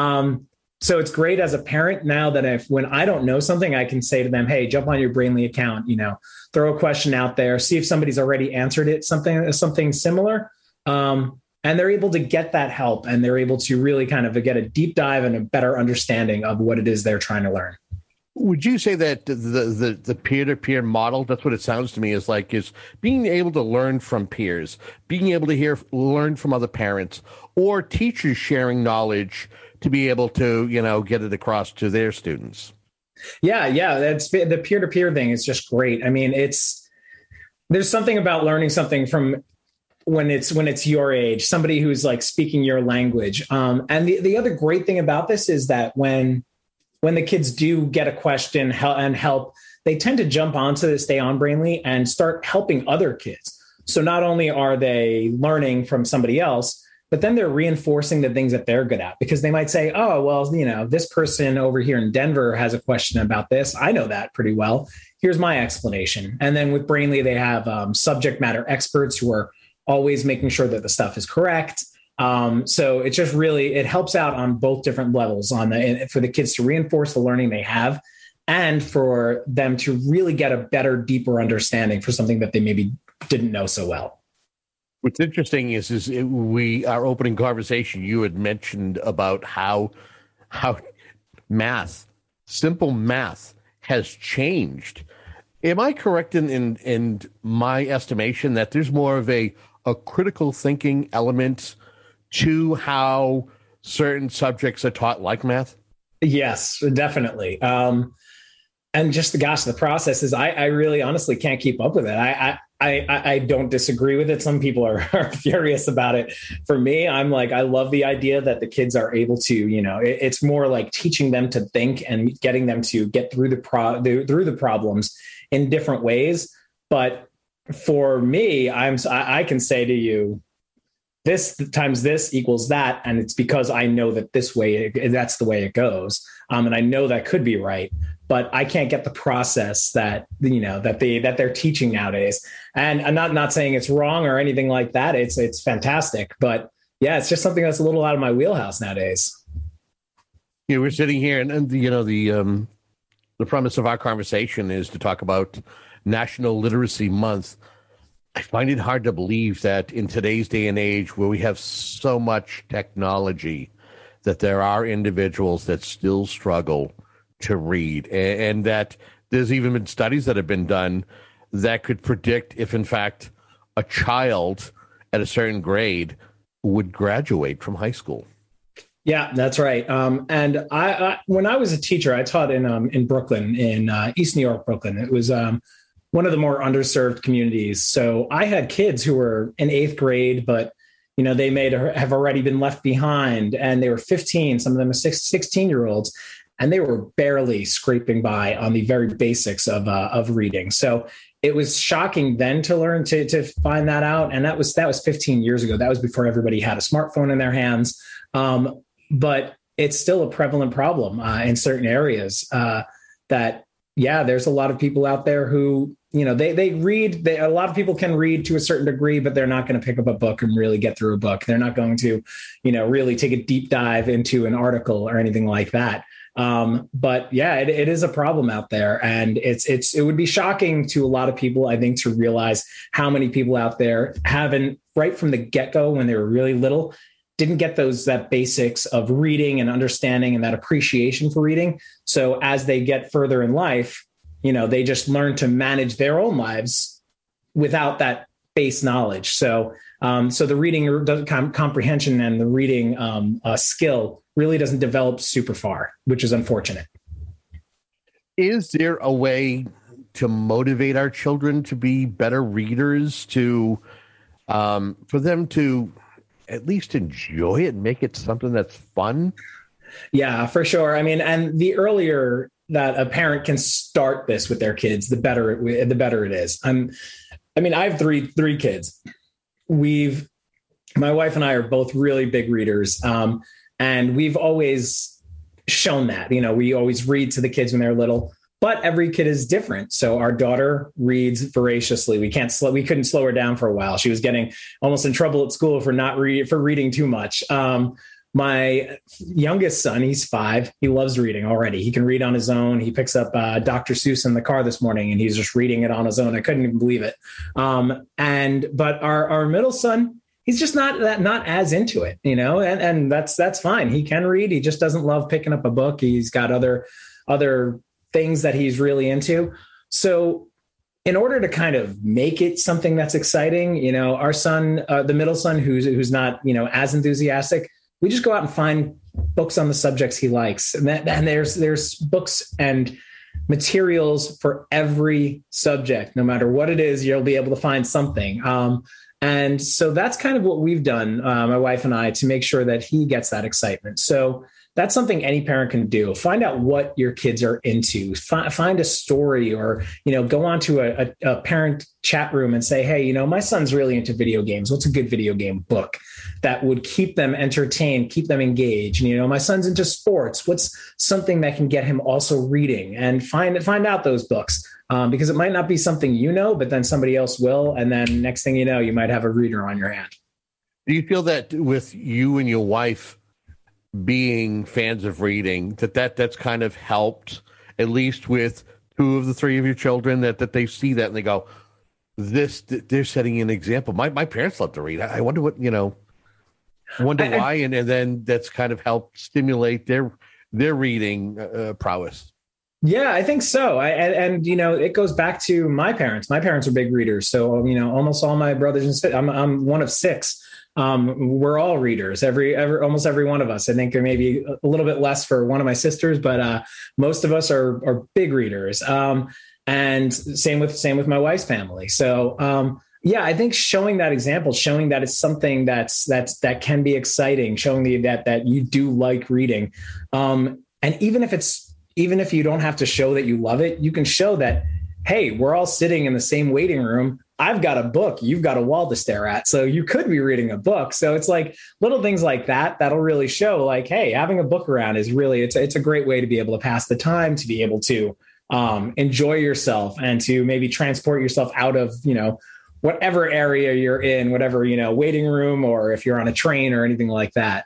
So it's great as a parent now that when I don't know something, I can say to them, hey, jump on your Brainly account, throw a question out there, see if somebody's already answered it, something similar. And they're able to get that help, and they're able to really kind of get a deep dive and a better understanding of what it is they're trying to learn. Would you say that the peer-to-peer model, that's what it sounds to me, is being able to learn from peers, being able to learn from other parents, or teachers sharing knowledge to be able to, get it across to their students. Yeah. That's the peer-to-peer thing is just great. I mean, there's something about learning something from when it's your age, somebody who's like speaking your language. And the other great thing about this is that when the kids do get a question and help, they tend to jump onto the Stay On Brainly and start helping other kids. So not only are they learning from somebody else, but then they're reinforcing the things that they're good at, because they might say, oh, well, this person over here in Denver has a question about this. I know that pretty well. Here's my explanation. And then with Brainly, they have subject matter experts who are always making sure that the stuff is correct. So it just really, it helps out on both different levels for the kids to reinforce the learning they have and for them to really get a better, deeper understanding for something that they maybe didn't know so well. What's interesting is our opening conversation, you had mentioned about how simple math has changed. Am I correct in my estimation that there's more of a critical thinking element to how certain subjects are taught, like math? Yes, definitely. And just the process is, I really honestly can't keep up with it. I don't disagree with it. Some people are furious about it. For me, I'm like, I love the idea that the kids are able to, it's more like teaching them to think and getting them to get through the problems in different ways. But for me, I can say to you, this times this equals that. And it's because I know that that's the way it goes. And I know that could be right, but I can't get the process that they're teaching nowadays. And I'm not saying it's wrong or anything like that. It's fantastic, but yeah, it's just something that's a little out of my wheelhouse nowadays. We're sitting here and the premise of our conversation is to talk about National Literacy Month. I find it hard to believe that in today's day and age, where we have so much technology, that there are individuals that still struggle to read, and that there's even been studies that have been done that could predict if, in fact, a child at a certain grade would graduate from high school. Yeah, that's right. And I when I was a teacher, I taught in Brooklyn, in East New York, Brooklyn. It was one of the more underserved communities. So I had kids who were in 8th grade, but they have already been left behind, and they were 15. Some of them are 16-year-olds, and they were barely scraping by on the very basics of reading. So it was shocking then to learn to find that out, and that was 15 years ago. That was before everybody had a smartphone in their hands. But it's still a prevalent problem in certain areas. There's a lot of people out there who, they read. A lot of people can read to a certain degree, but they're not going to pick up a book and really get through a book. They're not going to, really take a deep dive into an article or anything like that. But yeah, it is a problem out there, and it would be shocking to a lot of people, I think, to realize how many people out there haven't, right from the get-go when they were really little, didn't get that basics of reading and understanding and that appreciation for reading. So as they get further in life, they just learn to manage their own lives without that base knowledge. So the reading comprehension and the reading skill really doesn't develop super far, which is unfortunate. Is there a way to motivate our children to be better readers, for them to at least enjoy it and make it something that's fun? Yeah, for sure. I mean, and the earlier that a parent can start this with their kids, the better it is. I have three kids. My wife and I are both really big readers. And we've always shown that, we always read to the kids when they're little, but every kid is different. So our daughter reads voraciously. We couldn't slow her down for a while. She was getting almost in trouble at school for reading too much. My youngest son, he's 5. He loves reading already. He can read on his own. He picks up Dr. Seuss in the car this morning, and he's just reading it on his own. I couldn't even believe it. But our middle son, he's just not as into it, and that's fine. He can read. He just doesn't love picking up a book. He's got other things that he's really into. So in order to kind of make it something that's exciting, our son, the middle son, who's not, as enthusiastic, we just go out and find books on the subjects he likes. And there's books and materials for every subject. No matter what it is, you'll be able to find something. And so that's kind of what we've done, my wife and I, to make sure that he gets that excitement. So that's something any parent can do. Find out what your kids are into. Find a story, or, go onto a parent chat room and say, hey, my son's really into video games. What's a good video game book that would keep them entertained, keep them engaged? And, my son's into sports. What's something that can get him also reading? And find out those books, because it might not be something but then somebody else will. And then next thing you know, you might have a reader on your hand. Do you feel that with you and your wife being fans of reading, that's kind of helped, at least with 2 of the 3 of your children, that they see that and they go, they're setting an example. My parents love to read. I wonder what, why. And then that's kind of helped stimulate their reading prowess. Yeah, I think so. And it goes back to my parents. My parents are big readers. So, almost all my brothers and sisters, I'm one of 6. We're all readers, almost every one of us. I think maybe a little bit less for one of my sisters, but most of us are big readers. And same with my wife's family. So I think showing that example, showing that it's something that can be exciting, showing that you do like reading. And even if you don't have to show that you love it, you can show that, hey, we're all sitting in the same waiting room. I've got a book, you've got a wall to stare at. So you could be reading a book. So it's like little things like that'll really show, like, hey, having a book around is really, it's a great way to be able to pass the time, to be able to enjoy yourself, and to maybe transport yourself out of, whatever area you're in, whatever, waiting room, or if you're on a train or anything like that.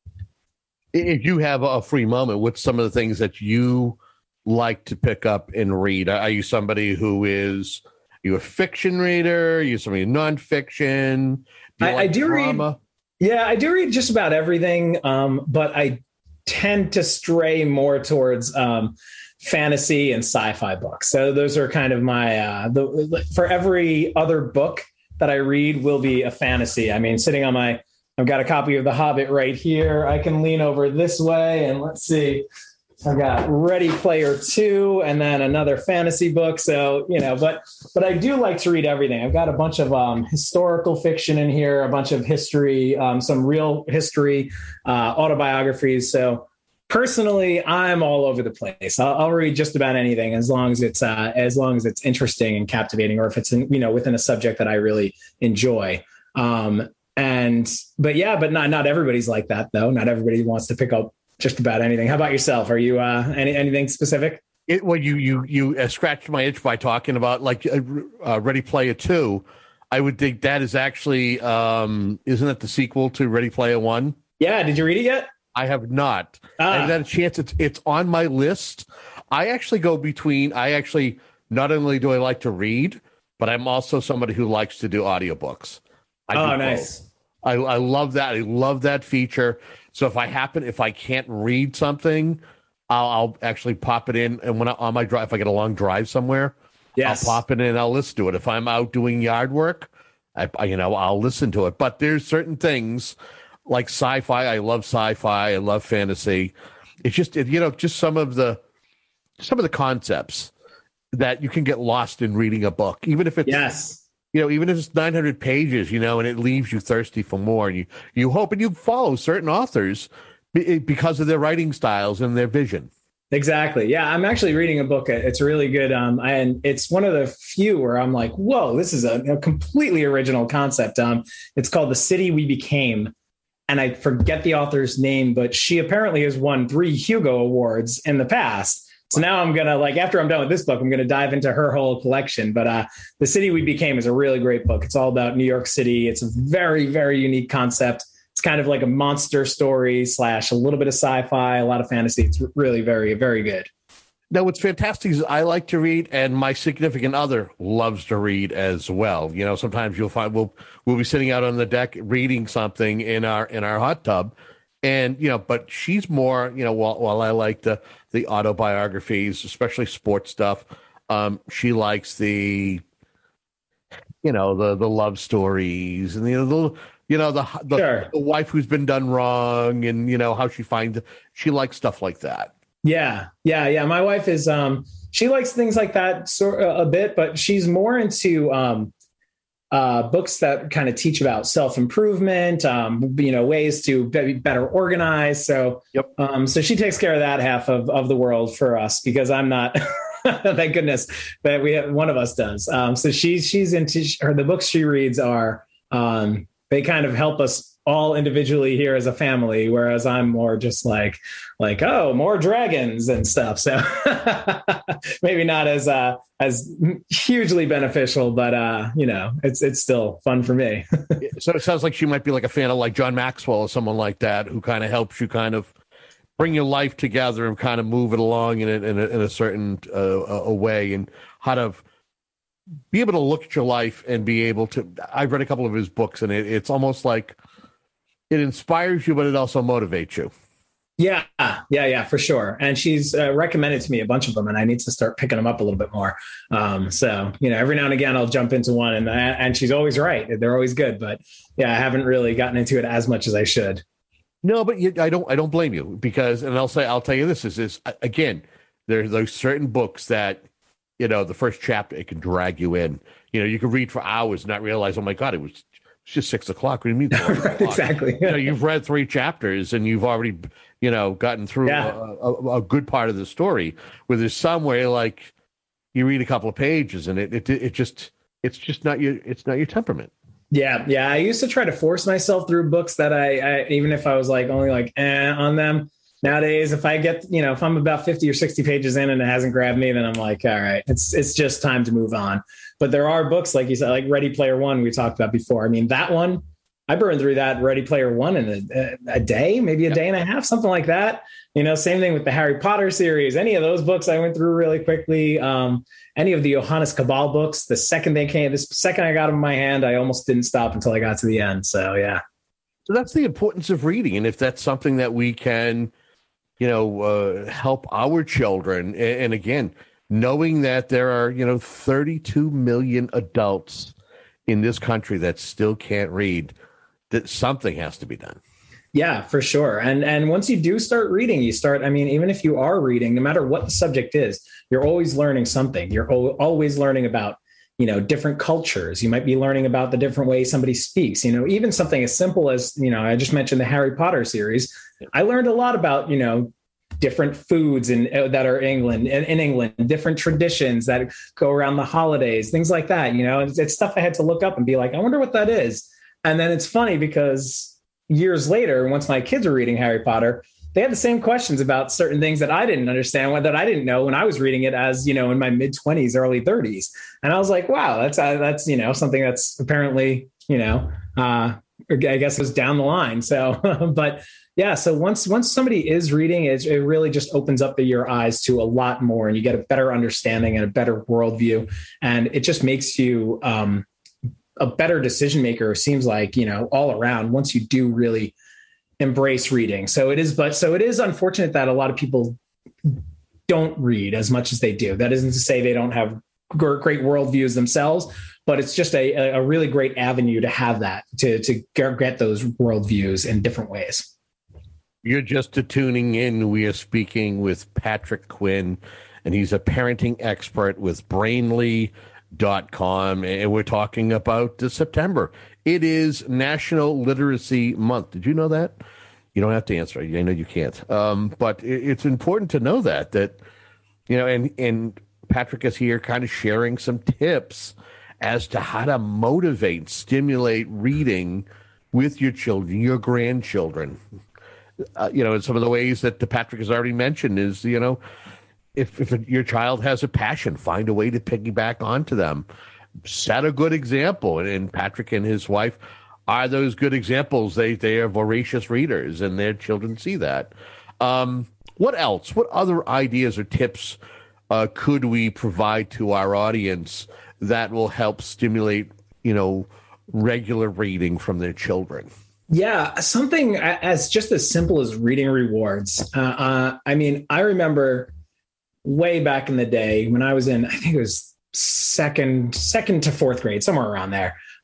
If you have a free moment, what's some of the things that you like to pick up and read? Are you somebody who is... you a fiction reader? You somebody nonfiction? I do read. Yeah, I do read just about everything. But I tend to stray more towards fantasy and sci-fi books. So those are kind of my, for every other book that I read will be a fantasy. I mean, I've got a copy of The Hobbit right here. I can lean over this way and let's see. I've got Ready Player 2 and then another fantasy book. So, but I do like to read everything. I've got a bunch of historical fiction in here, a bunch of history, some real history, autobiographies. So personally, I'm all over the place. I'll read just about anything as long as it's interesting and captivating, or if it's within a subject that I really enjoy. But not everybody's like that though. Not everybody wants to pick up just about anything. How about yourself? Are you anything specific? You scratched my itch by talking about Ready Player 2. I would think that is actually isn't it the sequel to Ready Player 1? Yeah. Did you read it yet? I have not. I haven't had a chance. It's on my list. I actually go between. Not only do I like to read, but I'm also somebody who likes to do audiobooks. Nice. I love that. I love that feature. So if I can't read something, I'll actually pop it in. And when on my drive, if I get a long drive somewhere, yes, I'll pop it in and I'll listen to it. If I'm out doing yard work, I'll listen to it. But there's certain things like sci-fi. I love sci-fi. I love fantasy. It's just, just some of the concepts that you can get lost in reading a book, even if it's, yes. Even if it's 900 pages, and it leaves you thirsty for more. And you hope and you follow certain authors because of their writing styles and their vision. Exactly. Yeah, I'm actually reading a book. It's really good. And it's one of the few where I'm like, whoa, this is a completely original concept. It's called The City We Became. And I forget the author's name, but she apparently has won 3 Hugo Awards in the past. So now I'm going to, after I'm done with this book, I'm going to dive into her whole collection. But The City We Became is a really great book. It's all about New York City. It's a very, very unique concept. It's kind of like a monster story / a little bit of sci-fi, a lot of fantasy. It's really very, very good. Now, what's fantastic is I like to read, and my significant other loves to read as well. Sometimes you'll find we'll be sitting out on the deck reading something in our hot tub. And, but she's more, while I like the autobiographies, especially sports stuff, she likes the love stories and, You know, the wife who's been done wrong, and you know how she likes stuff like that. Yeah. My wife is she likes things like that a bit, but she's more into books that kind of teach about self-improvement, ways to be better organized. So, so she takes care of that half of the world for us, because I'm not. Thank goodness that one of us does. So she's into the books she reads are. They kind of help us all individually here as a family, whereas I'm more just like, oh, more dragons and stuff. So maybe not as hugely beneficial, but it's still fun for me. So it sounds like she might be like a fan of like John Maxwell or someone like that, who kind of helps you kind of bring your life together and kind of move it along in a certain a way, and how to be able to look at your life and be able to. I've read a couple of his books, and it's almost like it inspires you, but it also motivates you. Yeah, for sure. And she's recommended to me a bunch of them, and I need to start picking them up a little bit more. So, every now and again, I'll jump into one, and she's always right. They're always good, but yeah, I haven't really gotten into it as much as I should. No, but I don't blame you, because, and I'll tell you this is again, there's those certain books that, the first chapter, it can drag you in. You can read for hours and not realize, oh my God, it's just 6 o'clock. What do you mean? Right, exactly. You've read 3 chapters and you've already, gotten through a good part of the story, where there's somewhere like you read a couple of pages and it's just not your temperament. Yeah. I used to try to force myself through books that I even if I was like only like on them. Nowadays, if I get, if I'm about 50 or 60 pages in and it hasn't grabbed me, then I'm like, all right, it's just time to move on. But there are books, like you said, like Ready Player One, we talked about before. I mean, that one, I burned through that Ready Player One in a day, maybe a day and a half, something like that. Same thing with the Harry Potter series. Any of those books I went through really quickly. Any of the Johannes Cabal books, the second I got them in my hand, I almost didn't stop until I got to the end. So, yeah. So that's the importance of reading. And if that's something that we can, help our children. And again, knowing that there are, 32 million adults in this country that still can't read, that something has to be done. Yeah, for sure. And once you do start reading, even if you are reading, no matter what the subject is, you're always learning something. You're always learning about, different cultures. You might be learning about the different ways somebody speaks, even something as simple as, I just mentioned the Harry Potter series. I learned a lot about, different foods that are in England, different traditions that go around the holidays, things like that. It's stuff I had to look up and be like, I wonder what that is. And then it's funny because years later, once my kids were reading Harry Potter, they had the same questions about certain things that I didn't understand, that I didn't know when I was reading it as, in my mid 20s, early 30s. And I was like, wow, that's something that's apparently, I guess was down the line. So, but yeah, so once somebody is reading, it really just opens up your eyes to a lot more, and you get a better understanding and a better worldview. And it just makes you a better decision maker, seems like, all around, once you do really embrace reading. So it is unfortunate that a lot of people don't read as much as they do. That isn't to say they don't have great worldviews themselves, but it's just a really great avenue to have that, to get those worldviews in different ways. You're just tuning in. We are speaking with Patrick Quinn, and he's a parenting expert with Brainly.com, and we're talking about September. It is National Literacy Month. Did you know that? You don't have to answer. I know you can't. But it's important to know that, and Patrick is here kind of sharing some tips as to how to motivate, stimulate reading with your children, your grandchildren. And some of the ways that Patrick has already mentioned is, if your child has a passion, find a way to piggyback onto them. Set a good example. And Patrick and his wife are those good examples. They are voracious readers, and their children see that. What else? What other ideas or tips could we provide to our audience that will help stimulate, regular reading from their children? Yeah, something as simple as reading rewards. I remember way back in the day when I was in, I think it was second to fourth grade, somewhere around there.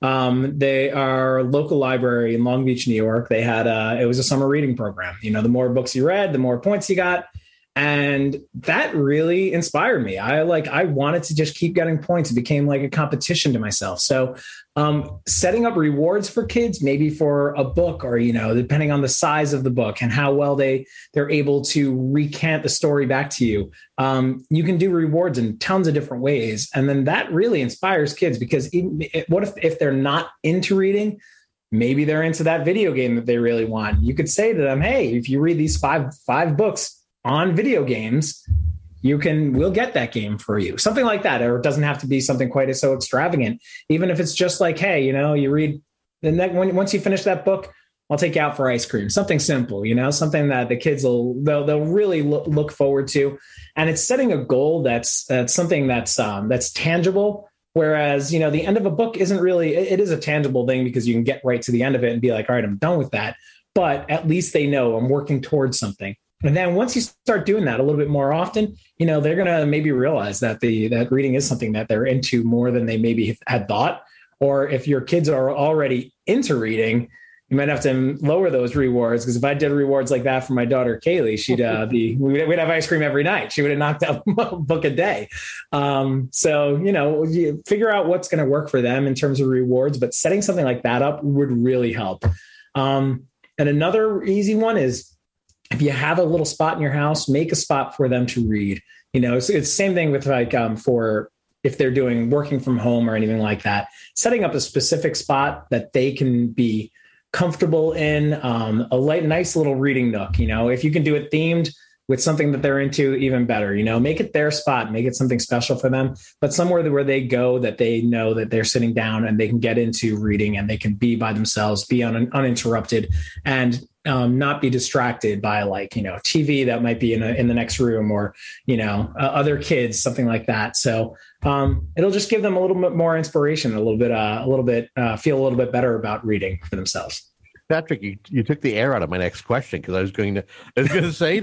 They are a local library in Long Beach, New York. They had it was a summer reading program. You know, the more books you read, the more points you got. And that really inspired me. I wanted to just keep getting points. It became like a competition to myself. So setting up rewards for kids, maybe for a book, or, you know, depending on the size of the book and how well they're able to recant the story back to you. You can do rewards in tons of different ways. And then that really inspires kids, because what if they're not into reading? Maybe they're into that video game that they really want. You could say to them, hey, if you read these five books on video games, we'll get that game for you. Something like that. Or it doesn't have to be something quite so extravagant. Even if it's just like, hey, you know, you read once you finish that book, I'll take you out for ice cream. Something simple, you know, something that the kids they'll really look forward to. And it's setting a goal that's something that's tangible. Whereas, you know, the end of a book isn't really, it is a tangible thing, because you can get right to the end of it and be like, all right, I'm done with that. But at least they know I'm working towards something. And then once you start doing that a little bit more often, you know, they're going to maybe realize that that reading is something that they're into more than they maybe had thought. Or if your kids are already into reading, you might have to lower those rewards, because if I did rewards like that for my daughter, Kaylee, we'd have ice cream every night. She would have knocked out a book a day. So, you know, you figure out what's going to work for them in terms of rewards, but setting something like that up would really help. And another easy one is, if you have a little spot in your house, make a spot for them to read. You know, it's the same thing with for if they're doing working from home or anything like that, setting up a specific spot that they can be comfortable in, nice little reading nook. You know, if you can do it themed with something that they're into, even better. You know, make it their spot, make it something special for them, but somewhere where they go that they know that they're sitting down and they can get into reading and they can be by themselves, be uninterrupted, and not be distracted by, like, you know, TV that might be in the next room, or, you know, other kids, something like that. So it'll just give them a little bit more inspiration, a little bit feel a little bit better about reading for themselves. Patrick, you took the air out of my next question, because I was going to say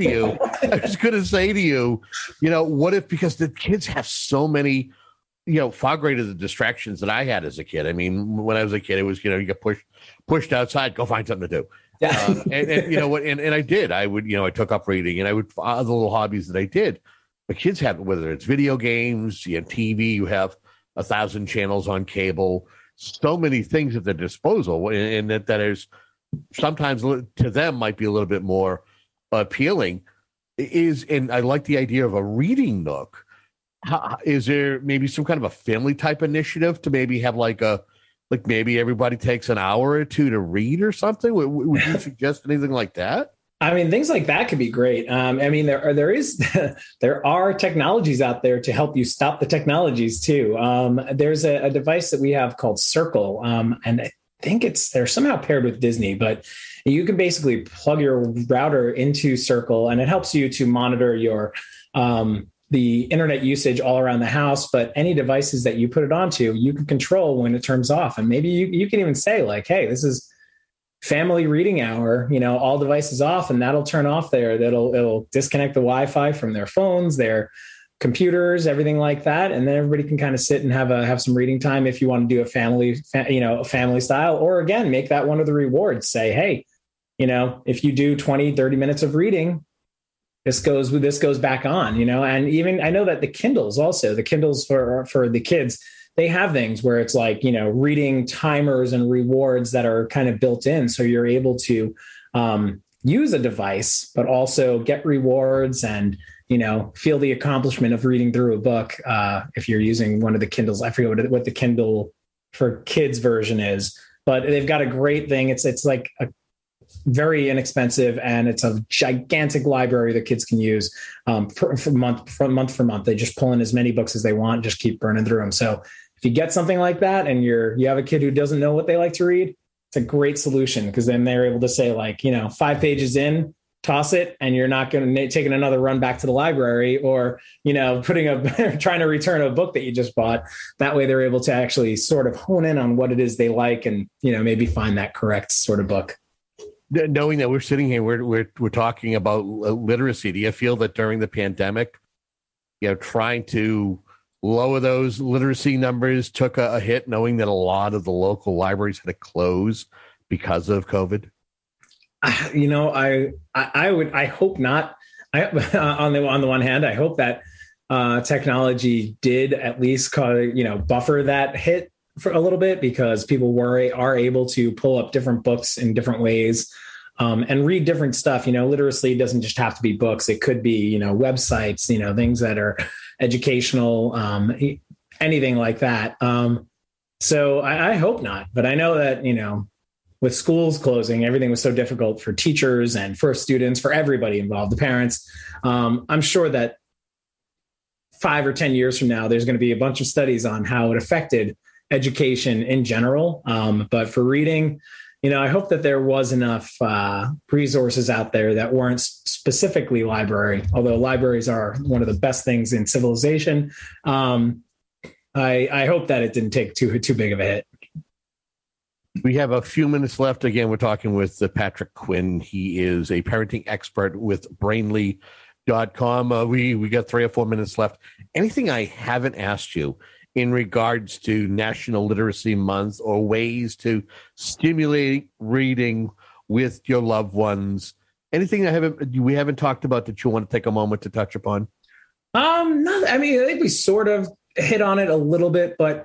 to you, you know, what if, because the kids have so many, you know, far greater the distractions that I had as a kid. I mean, when I was a kid, it was, you know, you get pushed outside, go find something to do. Yeah. And you know what, and I did. I would, you know, I took up reading, and I would other little hobbies that I did. But kids have, whether it's video games, you have TV, you have 1,000 channels on cable, so many things at their disposal, and that is sometimes to them might be a little bit more appealing. And I like the idea of a reading nook. Is there maybe some kind of a family type initiative to maybe have maybe everybody takes an hour or two to read or something? Would you suggest anything like that? I mean, things like that could be great. I mean, there are technologies out there to help you stop the technologies too. There's a device that we have called Circle, and I think they're somehow paired with Disney, but you can basically plug your router into Circle, and it helps you to monitor your the internet usage all around the house. But any devices that you put it onto, you can control when it turns off, and maybe you can even say, like, hey, this is family reading hour, you know, all devices off, and that'll turn off it'll disconnect the Wi-Fi from their phones, their computers, everything like that. And then everybody can kind of sit and have some reading time if you want to do a family style, or again, make that one of the rewards. Say, hey, you know, if you do 20, 30 minutes of reading, this goes back on, you know. And even I know that the Kindles for the kids, they have things where it's like, you know, reading timers and rewards that are kind of built in. So you're able to use a device, but also get rewards and, you know, feel the accomplishment of reading through a book. If you're using one of the Kindles, I forget what the Kindle for kids version is, but they've got a great thing. It's like a very inexpensive, and it's a gigantic library that kids can use for month. They just pull in as many books as they want, just keep burning through them. So if you get something like that and you have a kid who doesn't know what they like to read, it's a great solution, because then they're able to say, like, you know, 5 pages in, toss it, and you're not going to taking another run back to the library, or, you know, trying to return a book that you just bought. That way they're able to actually sort of hone in on what it is they like, and, you know, maybe find that correct sort of book. Knowing that we're sitting here, we're talking about literacy, do you feel that during the pandemic, you know, trying to lower those literacy numbers took a hit, knowing that a lot of the local libraries had to close because of COVID? You know, I hope not. On the one hand, I hope that technology did at least buffer that hit for a little bit, because people are able to pull up different books in different ways and read different stuff. You know, literacy doesn't just have to be books. It could be, you know, websites, you know, things that are educational, anything like that. So I hope not. But I know that, you know, with schools closing, everything was so difficult for teachers and for students, for everybody involved, the parents. I'm sure that 5 or 10 years from now, there's going to be a bunch of studies on how it affected education in general. But for reading, you know, I hope that there was enough resources out there that weren't specifically library, although libraries are one of the best things in civilization. I hope that it didn't take too big of a hit. We have a few minutes left. Again, we're talking with Patrick Quinn. He is a parenting expert with Brainly.com. We got 3 or 4 minutes left. Anything I haven't asked you in regards to National Literacy Month or ways to stimulate reading with your loved ones? Anything we haven't talked about that you want to take a moment to touch upon? No, I mean, I think we sort of hit on it a little bit, but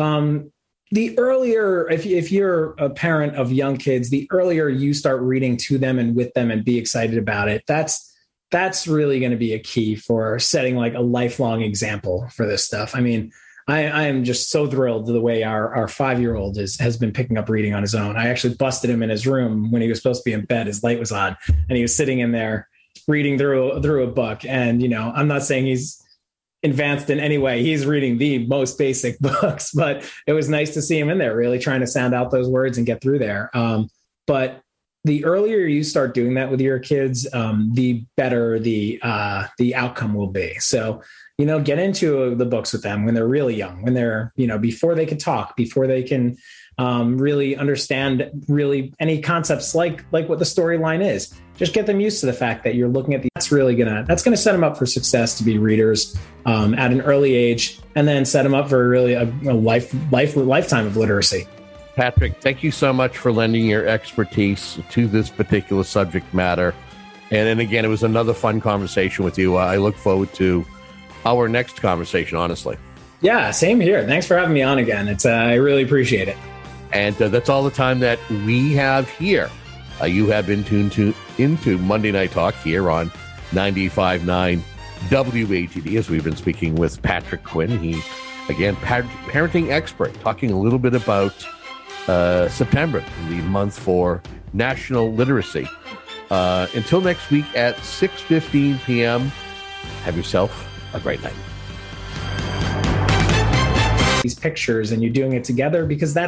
the earlier, if you're a parent of young kids, the earlier you start reading to them and with them and be excited about it, that's really going to be a key for setting like a lifelong example for this stuff. I mean, I am just so thrilled the way our 5-year-old has been picking up reading on his own. I actually busted him in his room when he was supposed to be in bed. His light was on and he was sitting in there reading through a book. And, you know, I'm not saying he's advanced in any way. He's reading the most basic books, but it was nice to see him in there really trying to sound out those words and get through there. But the earlier you start doing that with your kids, the better the outcome will be. So, you know, get into the books with them when they're really young, when they're, you know, before they can talk, before they can really understand really any concepts like what the storyline is. Just get them used to the fact that you're looking at that's gonna set them up for success to be readers at an early age, and then set them up for really a lifetime of literacy. Patrick, thank you so much for lending your expertise to this particular subject matter. And then again, it was another fun conversation with you. I look forward to our next conversation, honestly. Yeah, same here. Thanks for having me on again. I really appreciate it. And that's all the time that we have here. You have been tuned into Monday Night Talk here on 95.9 WATD, as we've been speaking with Patrick Quinn. He, again, parenting expert, talking a little bit about September, the month for national literacy. Until next week at 6:15 p.m., have yourself a great night. These pictures and you're doing it together, because that